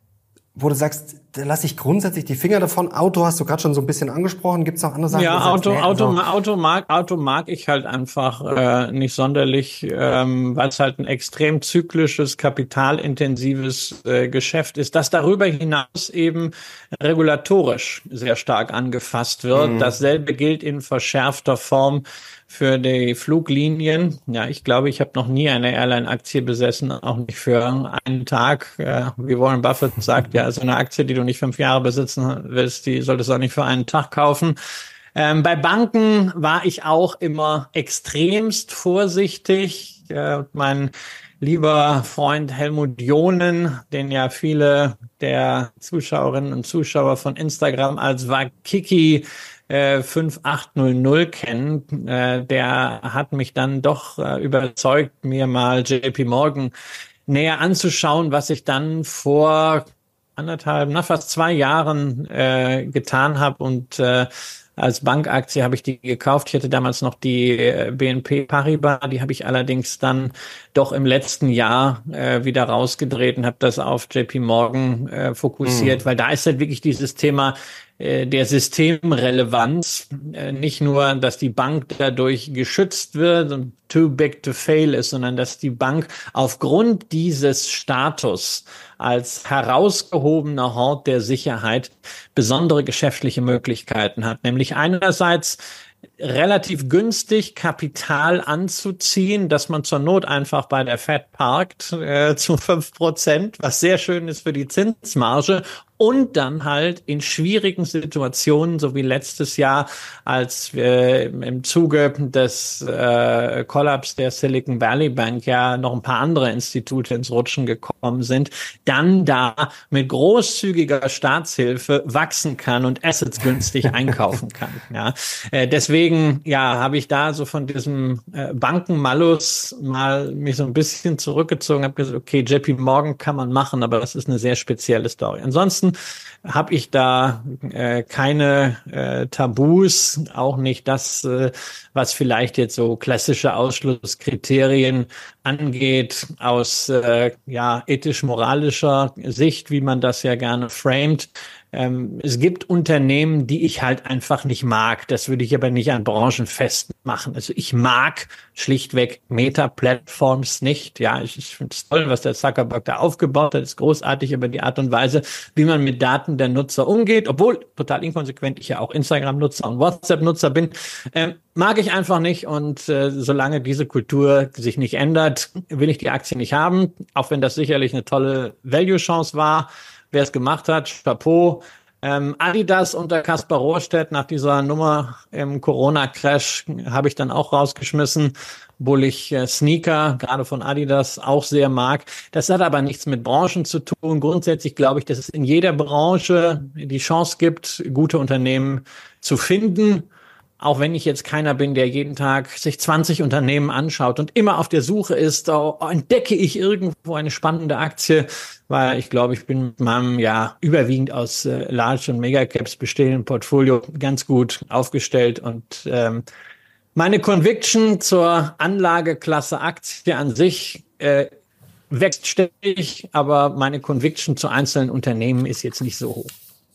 wo du sagst, da lasse ich grundsätzlich die Finger davon. Auto hast du gerade schon so ein bisschen angesprochen. Gibt es noch andere Sachen? Ja, sagst, Auto, nee, Auto, also Auto mag, Auto mag ich halt einfach äh, nicht sonderlich, ähm, weil es halt ein extrem zyklisches, kapitalintensives äh, Geschäft ist, das darüber hinaus eben regulatorisch sehr stark angefasst wird. Mhm. Dasselbe gilt in verschärfter Form für die Fluglinien. Ja, ich glaube, ich habe noch nie eine Airline-Aktie besessen, auch nicht für einen Tag. Äh, wie Warren Buffett sagt, ja, also eine Aktie, die du nicht fünf Jahre besitzen willst, die solltest du auch nicht für einen Tag kaufen. Ähm, bei Banken war ich auch immer extremst vorsichtig. Äh, mein lieber Freund Helmut Johnen, den ja viele der Zuschauerinnen und Zuschauer von Instagram als Wakiki äh, fünf acht null null kennen, äh, der hat mich dann doch äh, überzeugt, mir mal J P Morgan näher anzuschauen, was ich dann vor anderthalb, na fast zwei Jahren äh, getan habe und äh, als Bankaktie habe ich die gekauft. Ich hatte damals noch die äh, B N P Paribas, die habe ich allerdings dann doch im letzten Jahr äh, wieder rausgedreht und habe das auf J P Morgan äh, fokussiert, mhm. weil da ist halt wirklich dieses Thema äh, der Systemrelevanz, äh, nicht nur, dass die Bank dadurch geschützt wird und too big to fail ist, sondern dass die Bank aufgrund dieses Status als herausgehobener Hort der Sicherheit besondere geschäftliche Möglichkeiten hat, nämlich einerseits relativ günstig Kapital anzuziehen, dass man zur Not einfach bei der Fed parkt äh, zu fünf Prozent, was sehr schön ist für die Zinsmarge. Und dann halt in schwierigen Situationen, so wie letztes Jahr, als wir im Zuge des äh, Kollaps der Silicon Valley Bank ja noch ein paar andere Institute ins Rutschen gekommen sind, dann da mit großzügiger Staatshilfe wachsen kann und Assets günstig einkaufen kann. Ja, äh, deswegen ja habe ich da so von diesem äh, Bankenmalus mal mich so ein bisschen zurückgezogen, habe gesagt, okay, J P Morgan kann man machen, aber das ist eine sehr spezielle Story. Ansonsten habe ich da äh, keine äh, Tabus, auch nicht das, äh, was vielleicht jetzt so klassische Ausschlusskriterien angeht aus äh, ja ethisch-moralischer Sicht, wie man das ja gerne framet. Ähm, es gibt Unternehmen, die ich halt einfach nicht mag. Das würde ich aber nicht an Branchen festmachen. Also ich mag schlichtweg Meta-Platforms nicht. Ja, ich, ich finde es toll, was der Zuckerberg da aufgebaut hat. Das ist großartig, aber die Art und Weise, wie man mit Daten der Nutzer umgeht, obwohl total inkonsequent ich ja auch Instagram-Nutzer und WhatsApp-Nutzer bin, ähm, mag ich einfach nicht. Und äh, solange diese Kultur sich nicht ändert, will ich die Aktie nicht haben. Auch wenn das sicherlich eine tolle Value-Chance war. Wer es gemacht hat, Chapeau. Ähm, Adidas unter Kaspar Rohrstedt nach dieser Nummer im Corona-Crash habe ich dann auch rausgeschmissen, obwohl ich äh, Sneaker, gerade von Adidas, auch sehr mag. Das hat aber nichts mit Branchen zu tun. Grundsätzlich glaube ich, dass es in jeder Branche die Chance gibt, gute Unternehmen zu finden. Auch wenn ich jetzt keiner bin, der jeden Tag sich zwanzig Unternehmen anschaut und immer auf der Suche ist, oh, entdecke ich irgendwo eine spannende Aktie, weil ich glaube, ich bin mit meinem ja überwiegend aus äh, Large- und Megacaps bestehenden Portfolio ganz gut aufgestellt und ähm, meine Conviction zur Anlageklasse Aktie an sich äh, wächst ständig, aber meine Conviction zu einzelnen Unternehmen ist jetzt nicht so hoch.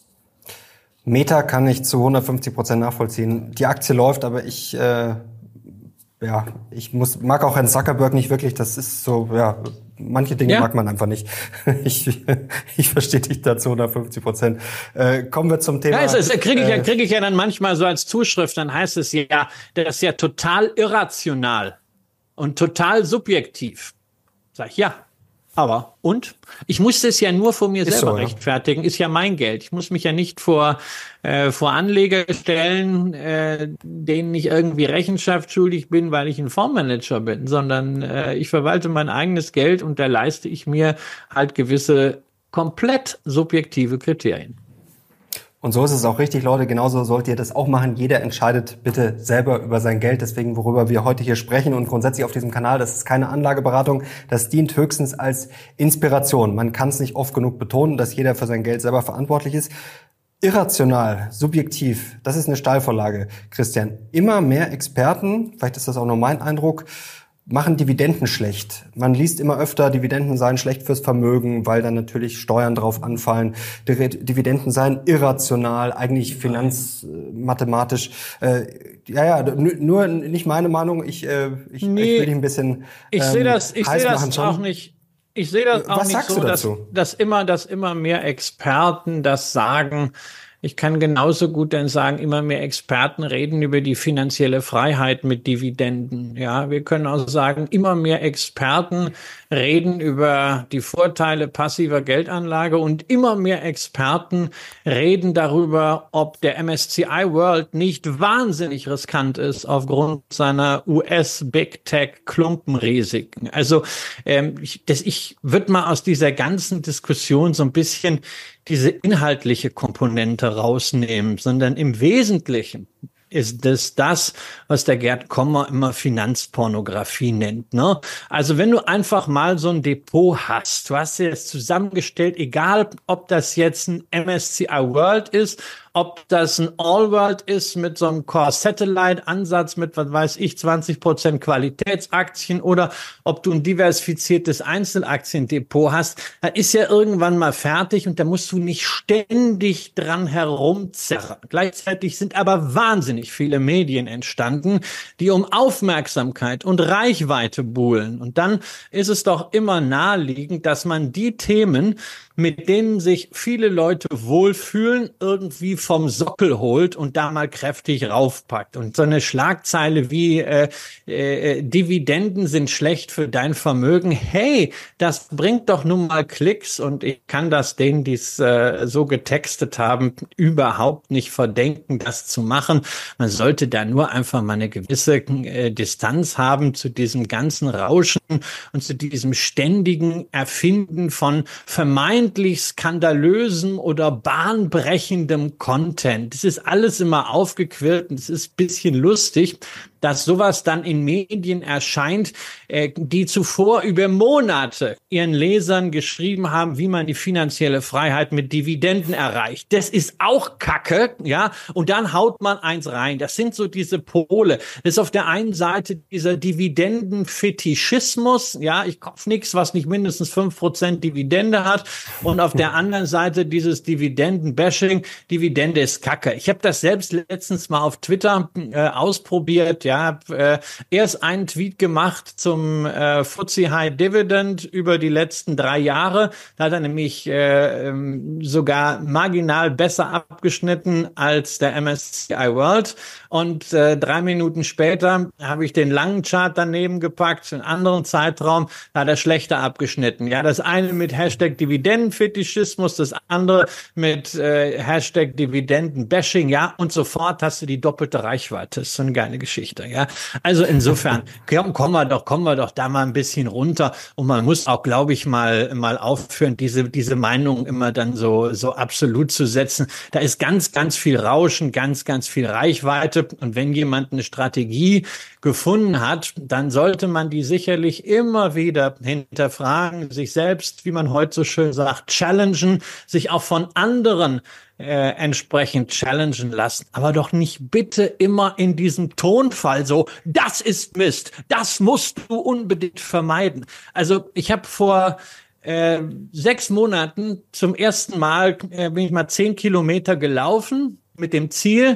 Meta kann ich zu hundertfünfzig Prozent nachvollziehen. Die Aktie läuft, aber ich, äh, ja, ich muss, mag auch Herrn Zuckerberg nicht wirklich. Das ist so, ja, manche Dinge ja. mag man einfach nicht. Ich, ich verstehe dich da zu hundertfünfzig Prozent. Äh, kommen wir zum Thema. Ja, das kriege ich, äh, ja, krieg ich ja dann manchmal so als Zuschrift. Dann heißt es ja, das ist ja total irrational und total subjektiv. Sag ich, ja. Aber, und? Ich musste es ja nur vor mir ist selber so, ja. rechtfertigen, ist ja mein Geld. Ich muss mich ja nicht vor, äh, vor Anleger stellen, äh, denen ich irgendwie Rechenschaft schuldig bin, weil ich ein Fondsmanager bin, sondern äh, ich verwalte mein eigenes Geld und da leiste ich mir halt gewisse komplett subjektive Kriterien. Und so ist es auch richtig, Leute. Genauso sollt ihr das auch machen. Jeder entscheidet bitte selber über sein Geld. Deswegen, worüber wir heute hier sprechen und grundsätzlich auf diesem Kanal, das ist keine Anlageberatung. Das dient höchstens als Inspiration. Man kann es nicht oft genug betonen, dass jeder für sein Geld selber verantwortlich ist. Irrational, subjektiv, das ist eine Steilvorlage, Christian. Immer mehr Experten, vielleicht ist das auch nur mein Eindruck, machen Dividenden schlecht. Man liest immer öfter, Dividenden seien schlecht fürs Vermögen, weil dann natürlich Steuern drauf anfallen. Dividenden seien irrational, eigentlich finanzmathematisch. Äh, ja, ja, nur nicht meine Meinung. Ich, äh, ich, nee, ich will dich ein bisschen ähm, ich sehe das, ich sehe das auch nicht. Ich sehe das auch Was nicht sagst so, du dass, dazu? dass immer, dass immer mehr Experten das sagen. Ich kann genauso gut dann sagen, immer mehr Experten reden über die finanzielle Freiheit mit Dividenden. Ja, wir können auch sagen, immer mehr Experten reden über die Vorteile passiver Geldanlage und immer mehr Experten reden darüber, ob der M S C I World nicht wahnsinnig riskant ist aufgrund seiner U S-Big Tech-Klumpenrisiken. Also ähm, ich, das, ich würde mal aus dieser ganzen Diskussion so ein bisschen diese inhaltliche Komponente rausnehmen, sondern im Wesentlichen ist das das, was der Gerd Kommer immer Finanzpornografie nennt, ne? Also wenn du einfach mal so ein Depot hast, du hast dir das zusammengestellt, egal ob das jetzt ein M S C I World ist, ob das ein All-World ist mit so einem Core-Satellite-Ansatz mit, was weiß ich, zwanzig Prozent Qualitätsaktien oder ob du ein diversifiziertes Einzelaktiendepot hast, da ist ja irgendwann mal fertig und da musst du nicht ständig dran herumzerren. Gleichzeitig sind aber wahnsinnig viele Medien entstanden, die um Aufmerksamkeit und Reichweite buhlen. Und dann ist es doch immer naheliegend, dass man die Themen, mit denen sich viele Leute wohlfühlen, irgendwie vom Sockel holt und da mal kräftig raufpackt. Und so eine Schlagzeile wie äh, äh, Dividenden sind schlecht für dein Vermögen. Hey, das bringt doch nun mal Klicks und ich kann das denen, die es äh, so getextet haben, überhaupt nicht verdenken, das zu machen. Man sollte da nur einfach mal eine gewisse äh, Distanz haben zu diesem ganzen Rauschen und zu diesem ständigen Erfinden von vermeintlich skandalösem oder bahnbrechendem Content. Das ist alles immer aufgequillt und es ist ein bisschen lustig, dass sowas dann in Medien erscheint, äh, die zuvor über Monate ihren Lesern geschrieben haben, wie man die finanzielle Freiheit mit Dividenden erreicht. Das ist auch Kacke, ja, und dann haut man eins rein. Das sind so diese Pole. Das ist auf der einen Seite dieser Dividendenfetischismus, ja, ich kaufe nichts, was nicht mindestens fünf Prozent Dividende hat, und auf der anderen Seite dieses Dividenden-Bashing. Dividende ist Kacke. Ich habe das selbst letztens mal auf Twitter äh, ausprobiert. Ja, habe äh, erst einen Tweet gemacht zum äh, F T S E High Dividend über die letzten drei Jahre. Da hat er nämlich äh, ähm, sogar marginal besser abgeschnitten als der M S C I World. Und äh, drei Minuten später habe ich den langen Chart daneben gepackt, einen anderen Zeitraum, da hat er schlechter abgeschnitten. Ja, das eine mit Hashtag Dividendenfetischismus, das andere mit äh, Hashtag Dividendenbashing, ja, und sofort hast du die doppelte Reichweite. Das ist so eine geile Geschichte, ja. Also insofern, komm, kommen wir doch, kommen wir doch da mal ein bisschen runter. Und man muss auch, glaube ich, mal mal aufhören, diese diese Meinung immer dann so so absolut zu setzen. Da ist ganz, ganz viel Rauschen, ganz, ganz viel Reichweite. Und wenn jemand eine Strategie gefunden hat, dann sollte man die sicherlich immer wieder hinterfragen, sich selbst, wie man heute so schön sagt, challengen, sich auch von anderen äh, entsprechend challengen lassen. Aber doch nicht bitte immer in diesem Tonfall so, das ist Mist, das musst du unbedingt vermeiden. Also ich habe vor äh, sechs Monaten zum ersten Mal, äh, bin ich mal zehn Kilometer gelaufen mit dem Ziel,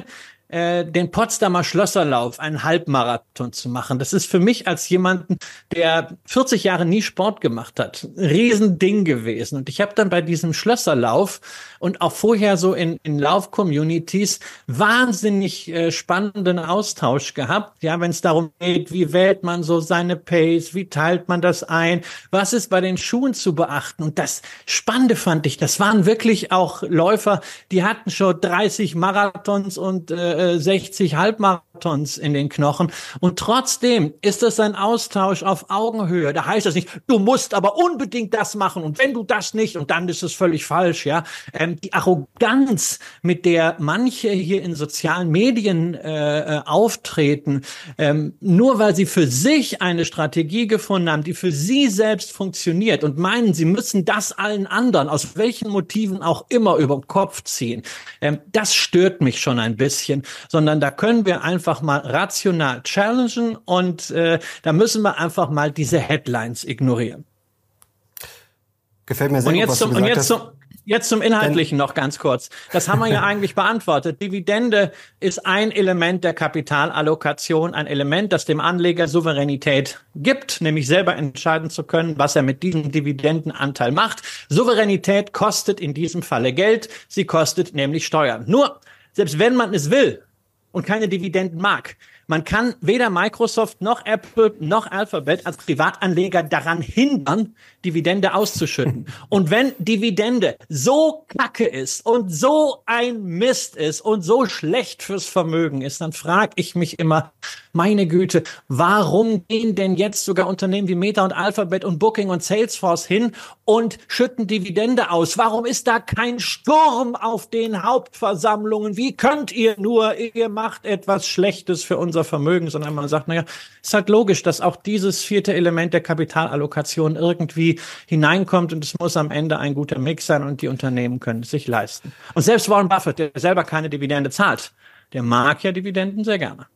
den Potsdamer Schlösserlauf, einen Halbmarathon zu machen. Das ist für mich als jemanden, der vierzig Jahre nie Sport gemacht hat, ein Riesending gewesen. Und ich habe dann bei diesem Schlösserlauf und auch vorher so in, in Lauf-Communities wahnsinnig äh, spannenden Austausch gehabt. Ja, wenn es darum geht, wie wählt man so seine Pace, wie teilt man das ein, was ist bei den Schuhen zu beachten. Und das Spannende fand ich, das waren wirklich auch Läufer, die hatten schon dreißig Marathons und äh, sechzig Halbmarathons Marathons in den Knochen. Und trotzdem ist es ein Austausch auf Augenhöhe. Da heißt es nicht, du musst aber unbedingt das machen und wenn du das nicht, und dann ist es völlig falsch, ja. Ähm, die Arroganz, mit der manche hier in sozialen Medien äh, auftreten, ähm, nur weil sie für sich eine Strategie gefunden haben, die für sie selbst funktioniert und meinen, sie müssen das allen anderen, aus welchen Motiven auch immer, über den Kopf ziehen. Ähm, das stört mich schon ein bisschen, sondern da können wir einfach mal rational challengen und äh, da müssen wir einfach mal diese Headlines ignorieren. Gefällt mir sehr und gut, jetzt was zum, du und gesagt jetzt hast. zum Jetzt zum Inhaltlichen noch ganz kurz. Das haben wir ja eigentlich beantwortet. Dividende ist ein Element der Kapitalallokation, ein Element, das dem Anleger Souveränität gibt, nämlich selber entscheiden zu können, was er mit diesem Dividendenanteil macht. Souveränität kostet in diesem Falle Geld, sie kostet nämlich Steuern. Nur, selbst wenn man es will und keine Dividenden mag, man kann weder Microsoft noch Apple noch Alphabet als Privatanleger daran hindern, Dividende auszuschütten. Und wenn Dividende so kacke ist und so ein Mist ist und so schlecht fürs Vermögen ist, dann frage ich mich immer, meine Güte, warum gehen denn jetzt sogar Unternehmen wie Meta und Alphabet und Booking und Salesforce hin und schütten Dividende aus? Warum ist da kein Sturm auf den Hauptversammlungen? Wie könnt ihr nur, ihr macht etwas Schlechtes für unser Vermögen, sondern man sagt, naja, ist halt logisch, dass auch dieses vierte Element der Kapitalallokation irgendwie hineinkommt und es muss am Ende ein guter Mix sein und die Unternehmen können es sich leisten. Und selbst Warren Buffett, der selber keine Dividende zahlt, der mag ja Dividenden sehr gerne.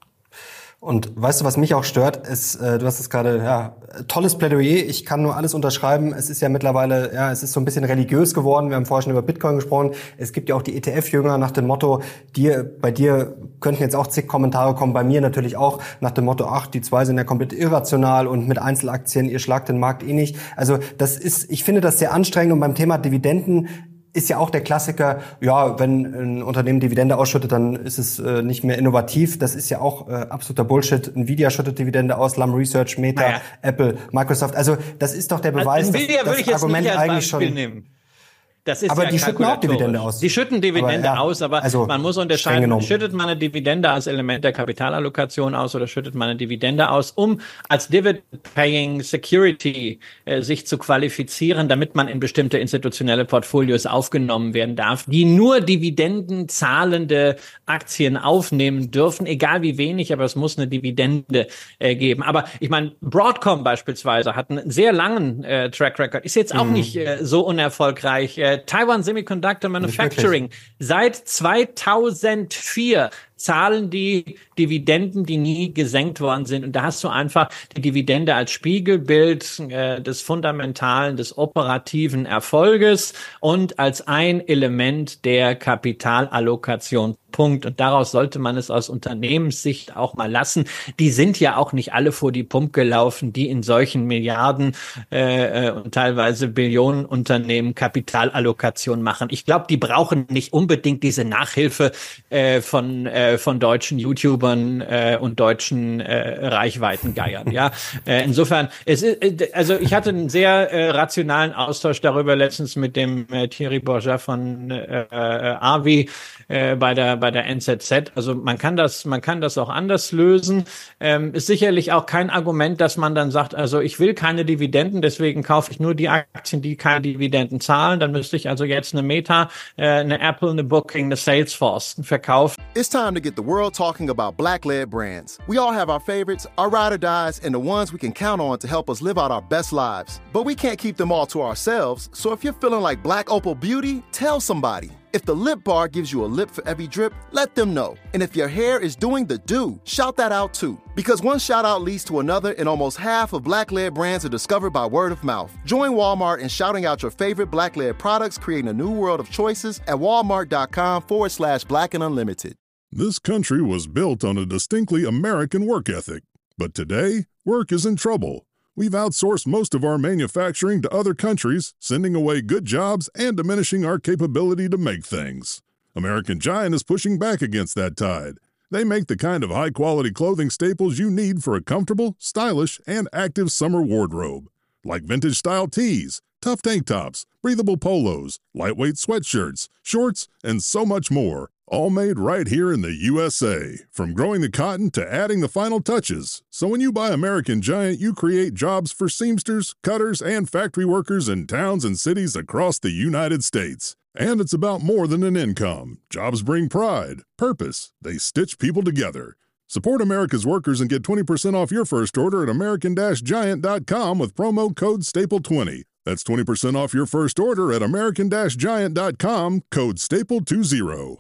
Und weißt du, was mich auch stört, ist, äh, du hast es gerade, ja, tolles Plädoyer, ich kann nur alles unterschreiben. Es ist ja mittlerweile, ja, es ist so ein bisschen religiös geworden. Wir haben vorher schon über Bitcoin gesprochen. Es gibt ja auch die E T F-Jünger nach dem Motto, dir, bei dir könnten jetzt auch zig Kommentare kommen, bei mir natürlich auch, nach dem Motto, ach, die zwei sind ja komplett irrational und mit Einzelaktien, ihr schlagt den Markt eh nicht. Also das ist, ich finde das sehr anstrengend und beim Thema Dividenden ist ja auch der Klassiker, ja, wenn ein Unternehmen Dividende ausschüttet, dann ist es äh, nicht mehr innovativ. Das ist ja auch äh, absoluter Bullshit. Nvidia schüttet Dividende aus, Lam Research, Meta, naja. Apple, Microsoft. Also das ist doch der Beweis, also Nvidia dass das Argument eigentlich schon... Nehmen. Das ist aber ja die schütten auch Dividende aus. Die schütten Dividende aber, ja, aus, aber also man muss unterscheiden, schüttet man eine Dividende als Element der Kapitalallokation aus oder schüttet man eine Dividende aus, um als Dividend-Paying Security äh, sich zu qualifizieren, damit man in bestimmte institutionelle Portfolios aufgenommen werden darf, die nur Dividenden zahlende Aktien aufnehmen dürfen, egal wie wenig, aber es muss eine Dividende äh, geben. Aber ich meine, Broadcom beispielsweise hat einen sehr langen äh, Track Record, ist jetzt auch mhm. nicht äh, so unerfolgreich. Äh, Taiwan Semiconductor Manufacturing. Seit zweitausendvier zahlen die Dividenden, die nie gesenkt worden sind. Und da hast du einfach die Dividende als Spiegelbild äh, des fundamentalen, des operativen Erfolges und als ein Element der Kapitalallokation. Punkt. Und daraus sollte man es aus Unternehmenssicht auch mal lassen. Die sind ja auch nicht alle vor die Pump gelaufen, die in solchen Milliarden äh, und teilweise Billionen Unternehmen Kapitalallokation machen. Ich glaube, die brauchen nicht unbedingt diese Nachhilfe äh, von äh, von deutschen YouTubern äh, und deutschen äh, Reichweitengeiern. Ja, äh, insofern es ist, also ich hatte einen sehr äh, rationalen Austausch darüber letztens mit dem äh, Thierry Bourget von äh, äh, Avi äh, bei der bei der N Z Z. Also man kann das, man kann das auch anders lösen. Ähm, ist sicherlich auch kein Argument, dass man dann sagt, also ich will keine Dividenden, deswegen kaufe ich nur die Aktien, die keine Dividenden zahlen. Dann müsste ich also jetzt eine Meta, äh, eine Apple, eine Booking, eine Salesforce verkaufen. It's time to get the world talking about Black-led brands. We all have our favorites, our ride or dies, and the ones we can count on to help us live out our best lives. But we can't keep them all to ourselves, so if you're feeling like Black Opal Beauty, tell somebody. If the Lip Bar gives you a lip for every drip, let them know. And if your hair is doing the do, shout that out too. Because one shout out leads to another, and almost half of Black-led brands are discovered by word of mouth. Join Walmart in shouting out your favorite Black-led products, creating a new world of choices at walmart.com forward slash black and unlimited. This country was built on a distinctly American work ethic. But today, work is in trouble. We've outsourced most of our manufacturing to other countries, sending away good jobs and diminishing our capability to make things. American Giant is pushing back against that tide. They make the kind of high-quality clothing staples you need for a comfortable, stylish, and active summer wardrobe. Like vintage-style tees, tough tank tops, breathable polos, lightweight sweatshirts, shorts, and so much more. All made right here in the U S A, from growing the cotton to adding the final touches. So when you buy American Giant, you create jobs for seamsters, cutters, and factory workers in towns and cities across the United States. And it's about more than an income. Jobs bring pride, purpose. They stitch people together. Support America's workers and get twenty percent off your first order at American Giant dot com with promo code staple twenty. That's twenty percent off your first order at American Giant dot com, code staple twenty.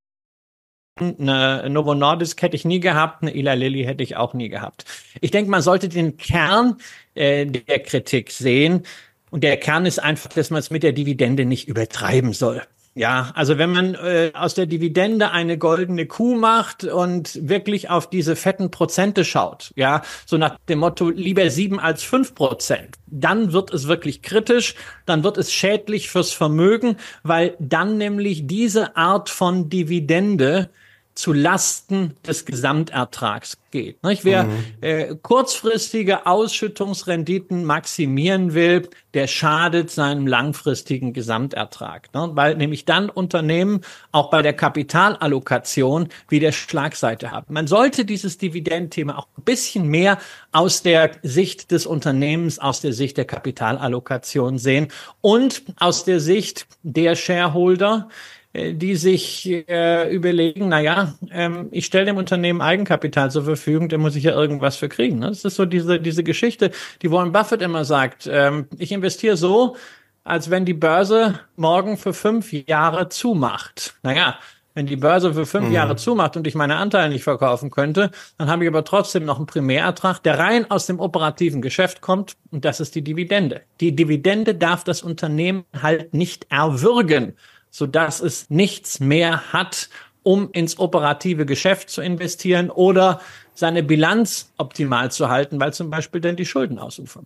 Eine Novo Nordisk hätte ich nie gehabt, eine Eli Lilly hätte ich auch nie gehabt. Ich denke, man sollte den Kern äh, der Kritik sehen. Und der Kern ist einfach, dass man es mit der Dividende nicht übertreiben soll. Ja, also wenn man äh, aus der Dividende eine goldene Kuh macht und wirklich auf diese fetten Prozente schaut, ja, so nach dem Motto lieber sieben als fünf Prozent, dann wird es wirklich kritisch, dann wird es schädlich fürs Vermögen, weil dann nämlich diese Art von Dividende zu Lasten des Gesamtertrags geht. Nicht? Wer mhm. äh, kurzfristige Ausschüttungsrenditen maximieren will, der schadet seinem langfristigen Gesamtertrag. Ne? Weil nämlich dann Unternehmen auch bei der Kapitalallokation wieder Schlagseite haben. Man sollte dieses Dividendenthema auch ein bisschen mehr aus der Sicht des Unternehmens, aus der Sicht der Kapitalallokation sehen und aus der Sicht der Shareholder, die sich äh, überlegen, na ja, ähm, ich stelle dem Unternehmen Eigenkapital zur Verfügung, da muss ich ja irgendwas für kriegen. Ne? Das ist so diese diese Geschichte, die Warren Buffett immer sagt, ähm, ich investiere so, als wenn die Börse morgen für fünf Jahre zumacht. Naja, wenn die Börse für fünf mhm. Jahre zumacht und ich meine Anteile nicht verkaufen könnte, dann habe ich aber trotzdem noch einen Primärertrag, der rein aus dem operativen Geschäft kommt, und das ist die Dividende. Die Dividende darf das Unternehmen halt nicht erwürgen, sodass es nichts mehr hat, um ins operative Geschäft zu investieren oder seine Bilanz optimal zu halten, weil zum Beispiel dann die Schulden ausufern.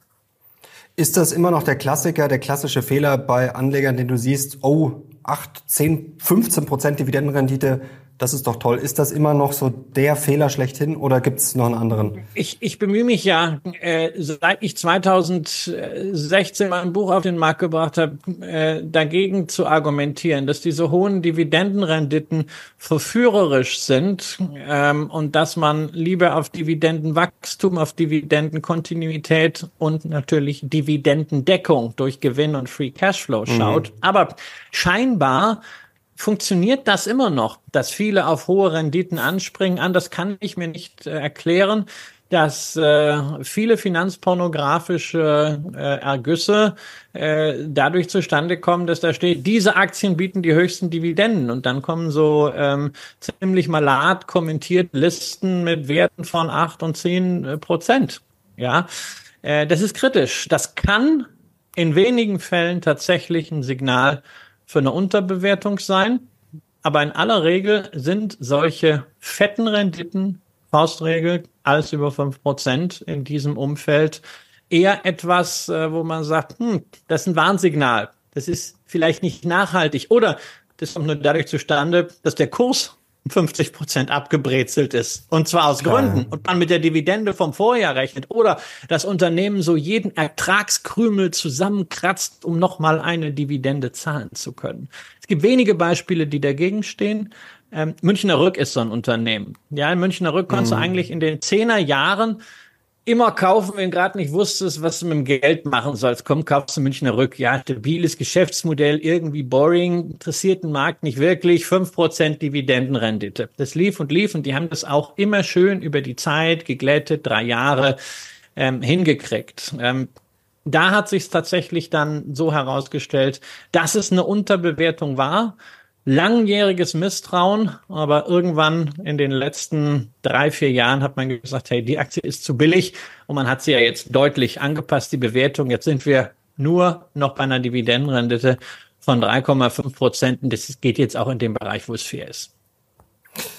Ist das immer noch der Klassiker, der klassische Fehler bei Anlegern, den du siehst, oh, acht, zehn, fünfzehn Prozent Dividendenrendite, das ist doch toll. Ist das immer noch so der Fehler schlechthin oder gibt es noch einen anderen? Ich, ich bemühe mich ja, äh, seit ich zweitausendsechzehn mein Buch auf den Markt gebracht habe, äh, dagegen zu argumentieren, dass diese hohen Dividendenrenditen verführerisch sind ähm, und dass man lieber auf Dividendenwachstum, auf Dividendenkontinuität und natürlich Dividendendeckung durch Gewinn und Free Cashflow schaut. Mhm. Aber scheinbar funktioniert das immer noch, dass viele auf hohe Renditen anspringen. Anders kann ich mir nicht äh, erklären, dass äh, viele finanzpornografische äh, Ergüsse äh, dadurch zustande kommen, dass da steht, diese Aktien bieten die höchsten Dividenden. Und dann kommen so ähm, ziemlich malat kommentiert Listen mit Werten von acht und zehn Prozent. Ja, äh, das ist kritisch. Das kann in wenigen Fällen tatsächlich ein Signal für eine Unterbewertung sein, aber in aller Regel sind solche fetten Renditen, Faustregel, alles über fünf Prozent in diesem Umfeld eher etwas, wo man sagt, hm, das ist ein Warnsignal, das ist vielleicht nicht nachhaltig oder das kommt nur dadurch zustande, dass der Kurs fünfzig Prozent abgebrezelt ist. Und zwar aus Klar. Gründen. Und man mit der Dividende vom Vorjahr rechnet. Oder das Unternehmen so jeden Ertragskrümel zusammenkratzt, um nochmal eine Dividende zahlen zu können. Es gibt wenige Beispiele, die dagegen stehen. Ähm, Münchner Rück ist so ein Unternehmen. Ja, in Münchner Rück konntest mhm. du eigentlich in den zehner Jahren immer kaufen, wenn gerade nicht wusstest, was du mit dem Geld machen sollst. Komm, kaufst du Münchner Rück. Ja, stabiles Geschäftsmodell, irgendwie boring, interessiert den Markt nicht wirklich. fünf Prozent Dividendenrendite. Das lief und lief und die haben das auch immer schön über die Zeit geglättet, drei Jahre ähm, hingekriegt. Ähm, da hat sich tatsächlich dann so herausgestellt, dass es eine Unterbewertung war. Langjähriges Misstrauen, aber irgendwann in den letzten drei, vier Jahren hat man gesagt, hey, die Aktie ist zu billig und man hat sie ja jetzt deutlich angepasst, die Bewertung. Jetzt sind wir nur noch bei einer Dividendenrendite von drei Komma fünf Prozent und das geht jetzt auch in dem Bereich, wo es fair ist.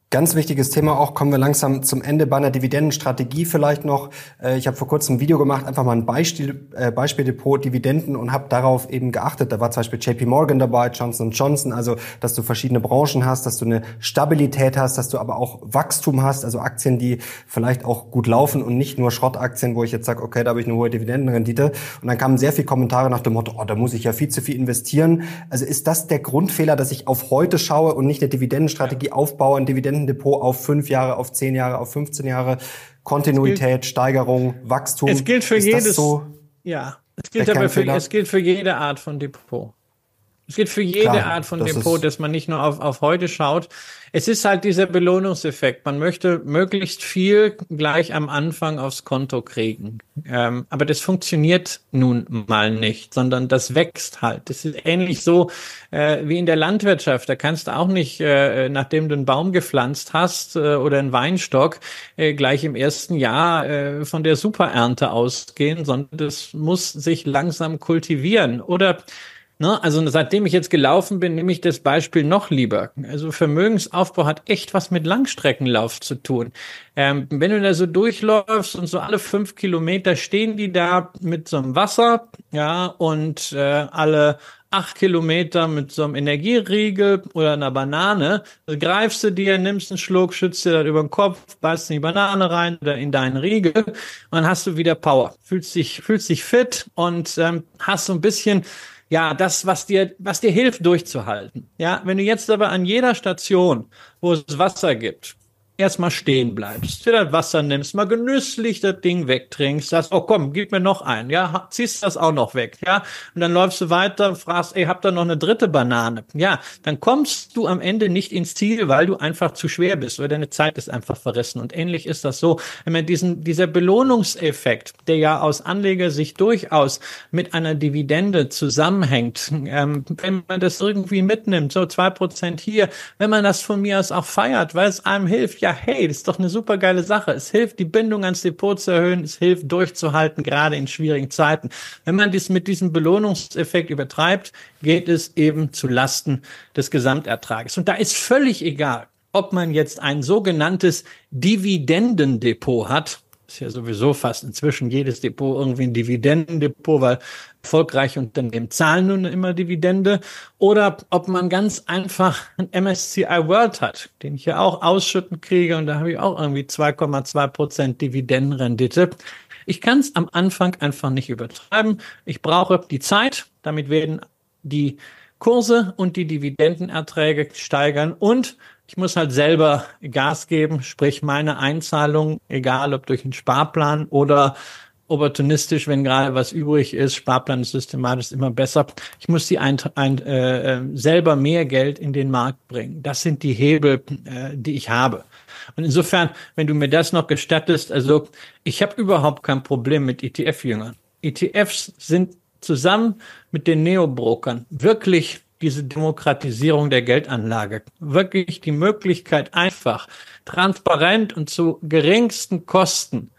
Ganz wichtiges Thema auch, kommen wir langsam zum Ende bei einer Dividendenstrategie vielleicht noch. Ich habe vor kurzem ein Video gemacht, einfach mal ein Beispiel, äh, Beispieldepot Dividenden und habe darauf eben geachtet. Da war zum Beispiel J P Morgan dabei, Johnson und Johnson, also dass du verschiedene Branchen hast, dass du eine Stabilität hast, dass du aber auch Wachstum hast, also Aktien, die vielleicht auch gut laufen und nicht nur Schrottaktien, wo ich jetzt sage, okay, da habe ich eine hohe Dividendenrendite. Und dann kamen sehr viele Kommentare nach dem Motto, oh, da muss ich ja viel zu viel investieren. Also ist das der Grundfehler, dass ich auf heute schaue und nicht eine Dividendenstrategie aufbaue, ein Dividenden Depot auf fünf Jahre, auf zehn Jahre, auf fünfzehn Jahre, Kontinuität, Steigerung, Wachstum. Es gilt für ist jedes, das so ja, es gilt aber für, es gilt für jede Art von Depot. Es gilt für jede Klar, Art von das Depot, dass man nicht nur auf, auf heute schaut. Es ist halt dieser Belohnungseffekt. Man möchte möglichst viel gleich am Anfang aufs Konto kriegen. Ähm, aber das funktioniert nun mal nicht, sondern das wächst halt. Das ist ähnlich so äh, wie in der Landwirtschaft. Da kannst du auch nicht, äh, nachdem du einen Baum gepflanzt hast äh, oder einen Weinstock, äh, gleich im ersten Jahr äh, von der Superernte ausgehen, sondern das muss sich langsam kultivieren. Oder Ne, also seitdem ich jetzt gelaufen bin, nehme ich das Beispiel noch lieber. Also Vermögensaufbau hat echt was mit Langstreckenlauf zu tun. Ähm, wenn du da so durchläufst und so alle fünf Kilometer stehen die da mit so einem Wasser, ja, und äh, alle acht Kilometer mit so einem Energieriegel oder einer Banane, greifst du dir, nimmst einen Schluck, schützt dir das über den Kopf, beißt in die Banane rein oder in deinen Riegel und dann hast du wieder Power. Fühlst dich, fühlst dich fit und ähm, hast so ein bisschen ja, das, was dir, was dir hilft, durchzuhalten. Ja, wenn du jetzt aber an jeder Station, wo es Wasser gibt, erstmal stehen bleibst, dir das Wasser nimmst, mal genüsslich das Ding wegtrinkst, sagst, oh komm, gib mir noch einen, ja, ziehst das auch noch weg, ja, und dann läufst du weiter und fragst, ey, habt ihr noch eine dritte Banane? Ja, dann kommst du am Ende nicht ins Ziel, weil du einfach zu schwer bist, weil deine Zeit ist einfach verrissen. Und ähnlich ist das so, wenn man diesen, dieser Belohnungseffekt, der ja aus Anlegersicht durchaus mit einer Dividende zusammenhängt, ähm, wenn man das irgendwie mitnimmt, so zwei Prozent hier, wenn man das von mir aus auch feiert, weil es einem hilft, ja, hey, das ist doch eine super geile Sache. Es hilft, die Bindung ans Depot zu erhöhen. Es hilft, durchzuhalten, gerade in schwierigen Zeiten. Wenn man dies mit diesem Belohnungseffekt übertreibt, geht es eben zu Lasten des Gesamtertrages. Und da ist völlig egal, ob man jetzt ein sogenanntes Dividendendepot hat. Ist ja sowieso fast inzwischen jedes Depot irgendwie ein Dividendendepot, weil erfolgreiche Unternehmen zahlen nun immer Dividende. Oder ob man ganz einfach ein M S C I World hat, den ich ja auch ausschütten kriege und da habe ich auch irgendwie zwei Komma zwei Prozent Dividendenrendite. Ich kann es am Anfang einfach nicht übertreiben. Ich brauche die Zeit, damit werden die Kurse und die Dividendenerträge steigern und ich muss halt selber Gas geben, sprich meine Einzahlung, egal ob durch einen Sparplan oder opportunistisch, wenn gerade was übrig ist. Sparplan ist systematisch immer besser. Ich muss die ein, ein, äh, selber mehr Geld in den Markt bringen. Das sind die Hebel, äh, die ich habe. Und insofern, wenn du mir das noch gestattest, also ich habe überhaupt kein Problem mit E T F-Jüngern. E T Fs sind zusammen mit den Neobrokern wirklich diese Demokratisierung der Geldanlage. Wirklich die Möglichkeit, einfach, transparent und zu geringsten Kosten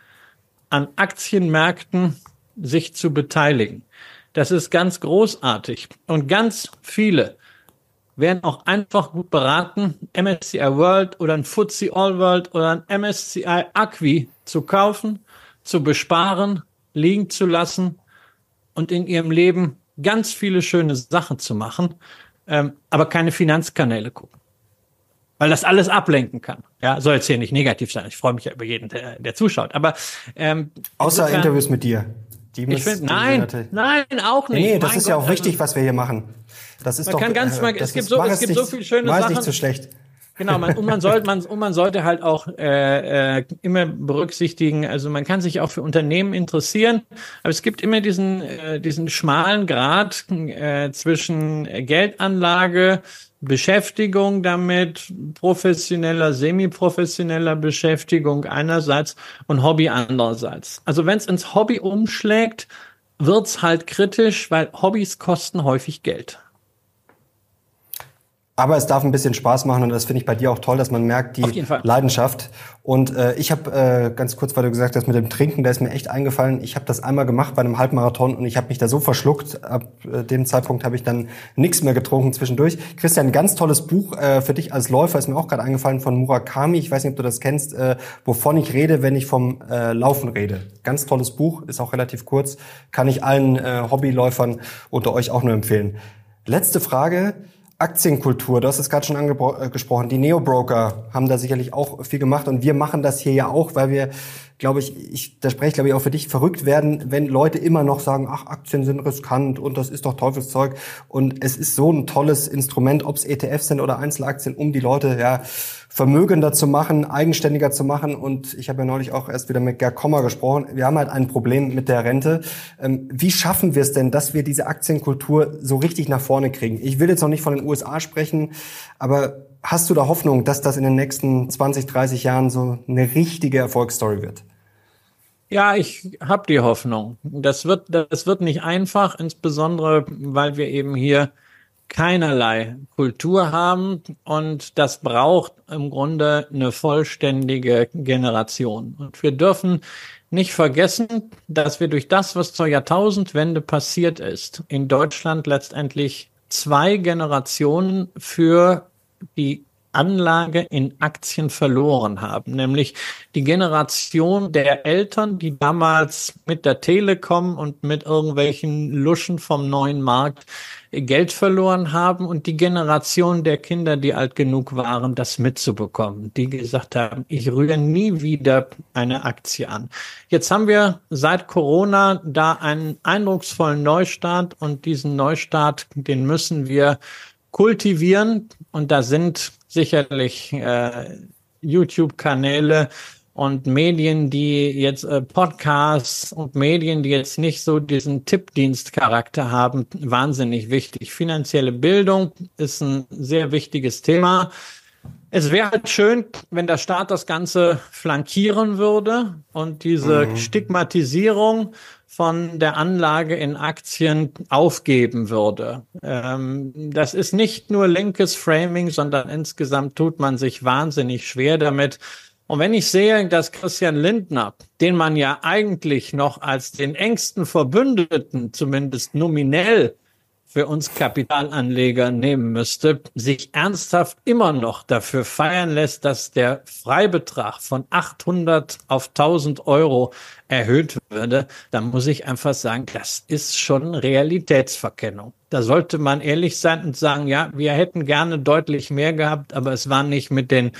an Aktienmärkten sich zu beteiligen. Das ist ganz großartig. Und ganz viele werden auch einfach gut beraten, M S C I World oder ein F T S E All World oder ein M S C I Acqui zu kaufen, zu besparen, liegen zu lassen und in ihrem Leben ganz viele schöne Sachen zu machen, ähm, aber keine Finanzkanäle gucken. Weil das alles ablenken kann. Ja, soll jetzt hier nicht negativ sein. Ich freue mich ja über jeden, der, der zuschaut. Aber ähm, außer insofern, Interviews mit dir. Die ich find, nein, nein, auch nicht. Nee, das mein ist ja Gott, auch wichtig, also, was wir hier machen. Das ist man doch. Kann ganz, man, äh, es gibt ist, so, es gibt nicht, so viele schöne mach Sachen. Nicht so schlecht. Genau, man, und man sollte, man, und man sollte halt auch äh, äh, immer berücksichtigen. Also man kann sich auch für Unternehmen interessieren, aber es gibt immer diesen äh, diesen schmalen Grat äh, zwischen Geldanlage, Beschäftigung damit, professioneller, semi-professioneller Beschäftigung einerseits und Hobby andererseits. Also wenn es ins Hobby umschlägt, wird's halt kritisch, weil Hobbys kosten häufig Geld. Aber es darf ein bisschen Spaß machen und das finde ich bei dir auch toll, dass man merkt die Leidenschaft. Und äh, ich habe äh, ganz kurz, weil du gesagt hast mit dem Trinken, da ist mir echt eingefallen, ich habe das einmal gemacht bei einem Halbmarathon und ich habe mich da so verschluckt. Ab äh, dem Zeitpunkt habe ich dann nichts mehr getrunken zwischendurch. Christian, ein ganz tolles Buch äh, für dich als Läufer ist mir auch gerade eingefallen von Murakami. Ich weiß nicht, ob du das kennst, äh, wovon ich rede, wenn ich vom äh, Laufen rede. Ganz tolles Buch, ist auch relativ kurz, kann ich allen äh, Hobbyläufern unter euch auch nur empfehlen. Letzte Frage. Aktienkultur, du hast es gerade schon angesprochen, die Neo-Broker haben da sicherlich auch viel gemacht und wir machen das hier ja auch, weil wir, glaube ich, ich da spreche ich glaube ich auch für dich, verrückt werden, wenn Leute immer noch sagen, ach, Aktien sind riskant und das ist doch Teufelszeug und es ist so ein tolles Instrument, ob es E T Fs sind oder Einzelaktien, um die Leute ja vermögender zu machen, eigenständiger zu machen und ich habe ja neulich auch erst wieder mit Gerd Kommer gesprochen, wir haben halt ein Problem mit der Rente. Ähm, wie schaffen wir es denn, dass wir diese Aktienkultur so richtig nach vorne kriegen? Ich will jetzt noch nicht von den U S A sprechen, aber hast du da Hoffnung, dass das in den nächsten zwanzig, dreißig Jahren so eine richtige Erfolgsstory wird? Ja, ich habe die Hoffnung. Das wird, das wird nicht einfach, insbesondere weil wir eben hier keinerlei Kultur haben und das braucht im Grunde eine vollständige Generation. Und wir dürfen nicht vergessen, dass wir durch das, was zur Jahrtausendwende passiert ist, in Deutschland letztendlich zwei Generationen für die Anlage in Aktien verloren haben, nämlich die Generation der Eltern, die damals mit der Telekom und mit irgendwelchen Luschen vom neuen Markt Geld verloren haben und die Generation der Kinder, die alt genug waren, das mitzubekommen, die gesagt haben, ich rühre nie wieder eine Aktie an. Jetzt haben wir seit Corona da einen eindrucksvollen Neustart und diesen Neustart, den müssen wir kultivieren und da sind sicherlich äh, YouTube-Kanäle und Medien, die jetzt äh, Podcasts und Medien, die jetzt nicht so diesen Tippdienstcharakter haben, wahnsinnig wichtig. Finanzielle Bildung ist ein sehr wichtiges Thema. Es wäre halt schön, wenn der Staat das Ganze flankieren würde und diese mhm. Stigmatisierung von der Anlage in Aktien aufgeben würde. Ähm, das ist nicht nur linkes Framing, sondern insgesamt tut man sich wahnsinnig schwer damit. Und wenn ich sehe, dass Christian Lindner, den man ja eigentlich noch als den engsten Verbündeten, zumindest nominell, für uns Kapitalanleger nehmen müsste, sich ernsthaft immer noch dafür feiern lässt, dass der Freibetrag von achthundert auf tausend Euro erhöht würde, dann muss ich einfach sagen, das ist schon Realitätsverkennung. Da sollte man ehrlich sein und sagen, ja, wir hätten gerne deutlich mehr gehabt, aber es war nicht mit den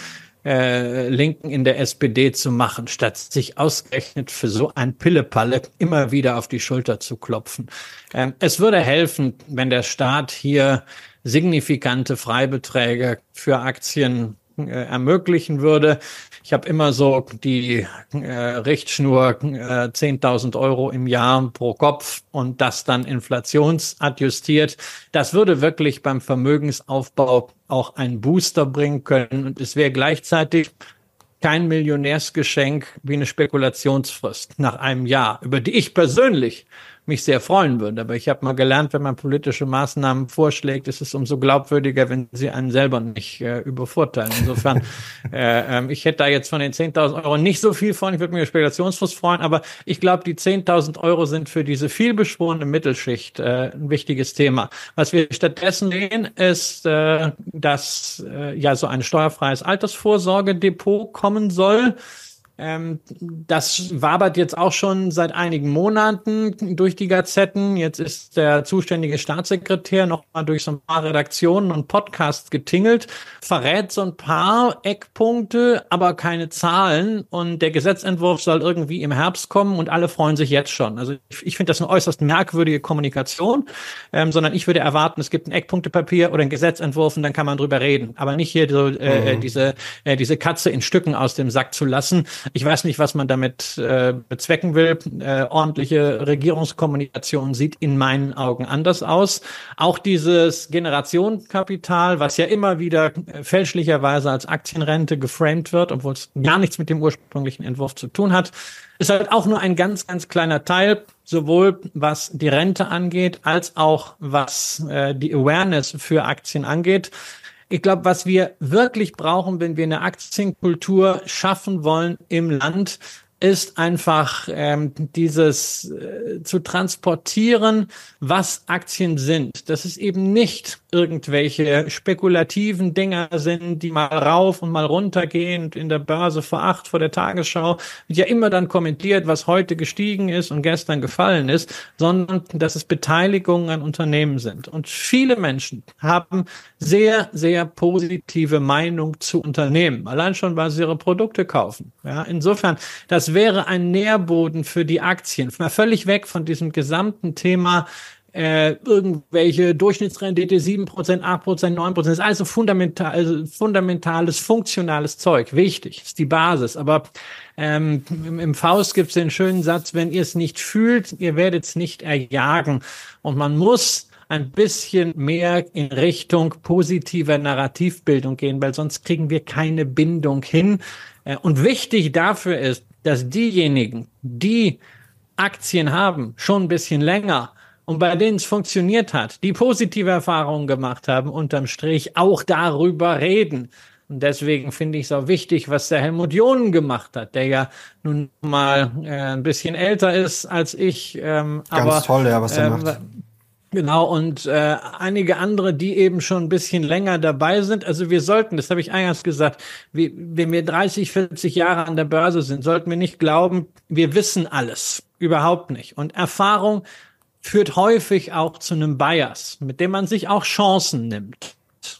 äh, Linken in der S P D zu machen, statt sich ausgerechnet für so ein Pillepalle immer wieder auf die Schulter zu klopfen. Ähm, es würde helfen, wenn der Staat hier signifikante Freibeträge für Aktien äh, ermöglichen würde. Ich habe immer so die äh, Richtschnur äh, zehntausend Euro im Jahr pro Kopf und das dann inflationsadjustiert. Das würde wirklich beim Vermögensaufbau auch einen Booster bringen können und es wäre gleichzeitig kein Millionärsgeschenk wie eine Spekulationsfrist nach einem Jahr, über die ich persönlich mich sehr freuen würde. Aber ich habe mal gelernt, wenn man politische Maßnahmen vorschlägt, ist es umso glaubwürdiger, wenn sie einen selber nicht äh, übervorteilen. Insofern, äh, äh, ich hätte da jetzt von den zehntausend Euro nicht so viel von. Ich würde mich über Spekulationsfrist freuen, aber ich glaube, die zehntausend Euro sind für diese vielbeschworene Mittelschicht äh, ein wichtiges Thema. Was wir stattdessen sehen, ist, äh, dass äh, ja so ein steuerfreies Altersvorsorgedepot kommen soll. Ähm, das wabert jetzt auch schon seit einigen Monaten durch die Gazetten. Jetzt ist der zuständige Staatssekretär noch mal durch so ein paar Redaktionen und Podcasts getingelt, verrät so ein paar Eckpunkte, aber keine Zahlen. Und der Gesetzentwurf soll irgendwie im Herbst kommen und alle freuen sich jetzt schon. Also ich, ich finde das eine äußerst merkwürdige Kommunikation, ähm, sondern ich würde erwarten, es gibt ein Eckpunktepapier oder einen Gesetzentwurf und dann kann man drüber reden. Aber nicht hier so äh, mhm. diese äh, diese Katze in Stücken aus dem Sack zu lassen. Ich weiß nicht, was man damit äh, bezwecken will. Äh, ordentliche Regierungskommunikation sieht in meinen Augen anders aus. Auch dieses Generationenkapital, was ja immer wieder äh, fälschlicherweise als Aktienrente geframed wird, obwohl es gar nichts mit dem ursprünglichen Entwurf zu tun hat, ist halt auch nur ein ganz, ganz kleiner Teil, sowohl was die Rente angeht, als auch was äh, die Awareness für Aktien angeht. ich glaube, was wir wirklich brauchen, wenn wir eine Aktienkultur schaffen wollen im Land, ist einfach ähm, dieses äh, zu transportieren, was Aktien sind. Dass es eben nicht irgendwelche spekulativen Dinger sind, die mal rauf und mal runter gehen. Und in der Börse vor acht, vor der Tagesschau wird ja immer dann kommentiert, was heute gestiegen ist und gestern gefallen ist, sondern dass es Beteiligungen an Unternehmen sind. Und viele Menschen haben sehr, sehr positive Meinung zu Unternehmen. Allein schon, weil sie ihre Produkte kaufen. Ja, insofern, das wäre ein Nährboden für die Aktien. Mal völlig weg von diesem gesamten Thema, äh, irgendwelche Durchschnittsrendite, sieben Prozent, acht Prozent, neun Prozent. Das ist also fundamental, also fundamentales, funktionales Zeug. Wichtig, ist die Basis. Aber ähm, im, im Faust gibt es den schönen Satz, wenn ihr es nicht fühlt, ihr werdet es nicht erjagen. Und man muss ein bisschen mehr in Richtung positiver Narrativbildung gehen, weil sonst kriegen wir keine Bindung hin. Und wichtig dafür ist, dass diejenigen, die Aktien haben, schon ein bisschen länger und bei denen es funktioniert hat, die positive Erfahrungen gemacht haben, unterm Strich auch darüber reden. Und deswegen finde ich es auch wichtig, was der Helmut Johnen gemacht hat, der ja nun mal äh, ein bisschen älter ist als ich. Ähm, Ganz aber, toll, ja, was er äh, macht. Genau, und äh, einige andere, die eben schon ein bisschen länger dabei sind. Also wir sollten, das habe ich eingangs gesagt, wie, wenn wir dreißig, vierzig Jahre an der Börse sind, sollten wir nicht glauben, wir wissen alles. Überhaupt nicht. Und Erfahrung führt häufig auch zu einem Bias, mit dem man sich auch Chancen nimmt.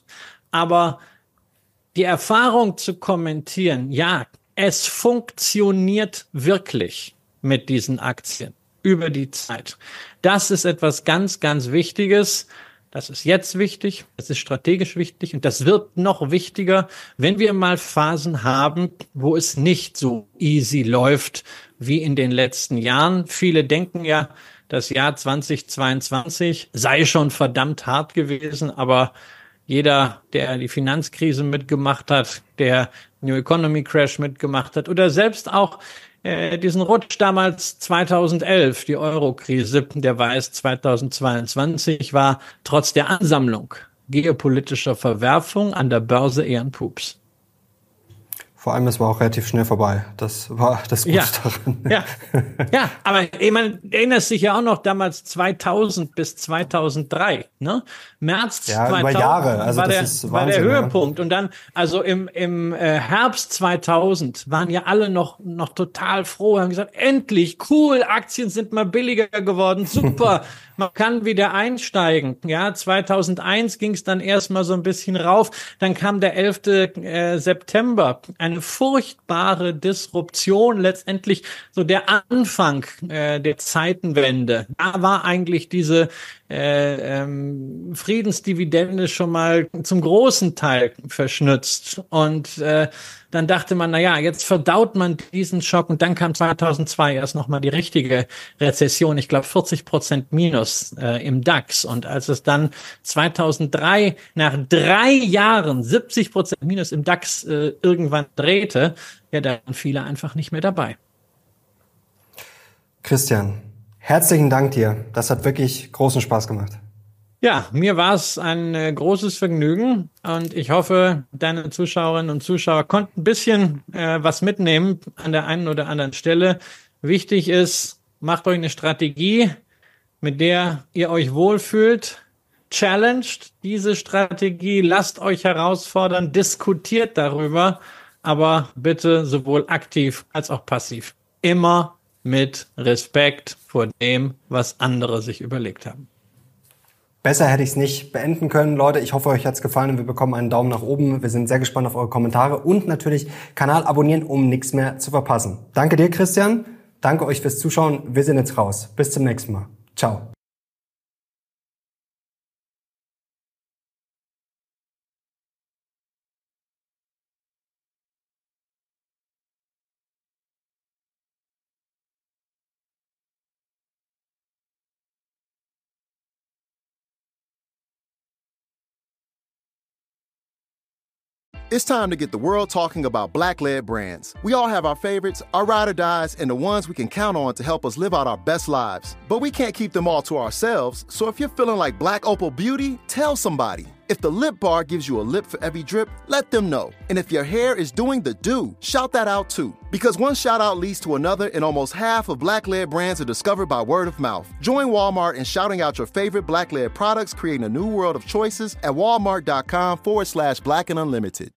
Aber die Erfahrung zu kommentieren, ja, es funktioniert wirklich mit diesen Aktien über die Zeit. Das ist etwas ganz, ganz Wichtiges. Das ist jetzt wichtig, das ist strategisch wichtig und das wird noch wichtiger, wenn wir mal Phasen haben, wo es nicht so easy läuft wie in den letzten Jahren. Viele denken ja, das Jahr zweitausendzweiundzwanzig sei schon verdammt hart gewesen, aber jeder, der die Finanzkrise mitgemacht hat, der New Economy Crash mitgemacht hat oder selbst auch äh, diesen Rutsch damals zweitausendelf, die Euro-Krise, der weiß, zweitausendzweiundzwanzig war trotz der Ansammlung geopolitischer Verwerfung an der Börse eher ein Pups. Vor allem, es war auch relativ schnell vorbei. Das war das Gute Ja, daran. ja, ja, aber ich meine, erinnert sich ja auch noch damals zweitausend bis zweitausenddrei, ne? März Ja, zweitausend über Jahre. Also war das der, ist war der Wahnsinn, ja. Höhepunkt. Und dann, also im, im äh, Herbst zweitausend waren ja alle noch, noch total froh, haben gesagt, endlich, cool, Aktien sind mal billiger geworden, super. Man kann wieder einsteigen. Ja, zweitausendeins ging es dann erstmal so ein bisschen rauf. Dann kam der elfte Äh, September. Eine furchtbare Disruption. Letztendlich so der Anfang äh, der Zeitenwende. Da war eigentlich diese äh, ähm, Friedensdividende schon mal zum großen Teil verschnitzt. Und äh, dann dachte man, na ja, jetzt verdaut man diesen Schock. Und dann kam zweitausendzwei erst nochmal die richtige Rezession. Ich glaube vierzig Prozent Minus äh, im DAX. Und als es dann zweitausenddrei nach drei Jahren siebzig Prozent Minus im DAX äh, irgendwann drehte, ja, da waren viele einfach nicht mehr dabei. Christian, herzlichen Dank dir. Das hat wirklich großen Spaß gemacht. Ja, mir war es ein äh, großes Vergnügen und ich hoffe, deine Zuschauerinnen und Zuschauer konnten ein bisschen äh, was mitnehmen an der einen oder anderen Stelle. Wichtig ist, macht euch eine Strategie, mit der ihr euch wohlfühlt. Challenged diese Strategie, lasst euch herausfordern, diskutiert darüber, aber bitte sowohl aktiv als auch passiv. Immer mit Respekt vor dem, was andere sich überlegt haben. Besser hätte ich es nicht beenden können. Leute, ich hoffe, euch hat's gefallen und wir bekommen einen Daumen nach oben. Wir sind sehr gespannt auf eure Kommentare und natürlich Kanal abonnieren, um nichts mehr zu verpassen. Danke dir, Christian. Danke euch fürs Zuschauen. Wir sind jetzt raus. Bis zum nächsten Mal. Ciao. It's time to get the world talking about black-led brands. We all have our favorites, our ride or dies, and the ones we can count on to help us live out our best lives. But we can't keep them all to ourselves, so if you're feeling like Black Opal Beauty, tell somebody. If the Lip Bar gives you a lip for every drip, let them know. And if your hair is doing the do, shout that out too. Because one shout out leads to another, and almost half of black-led brands are discovered by word of mouth. Join Walmart in shouting out your favorite black-led products, creating a new world of choices at walmart.com forward slash black and unlimited.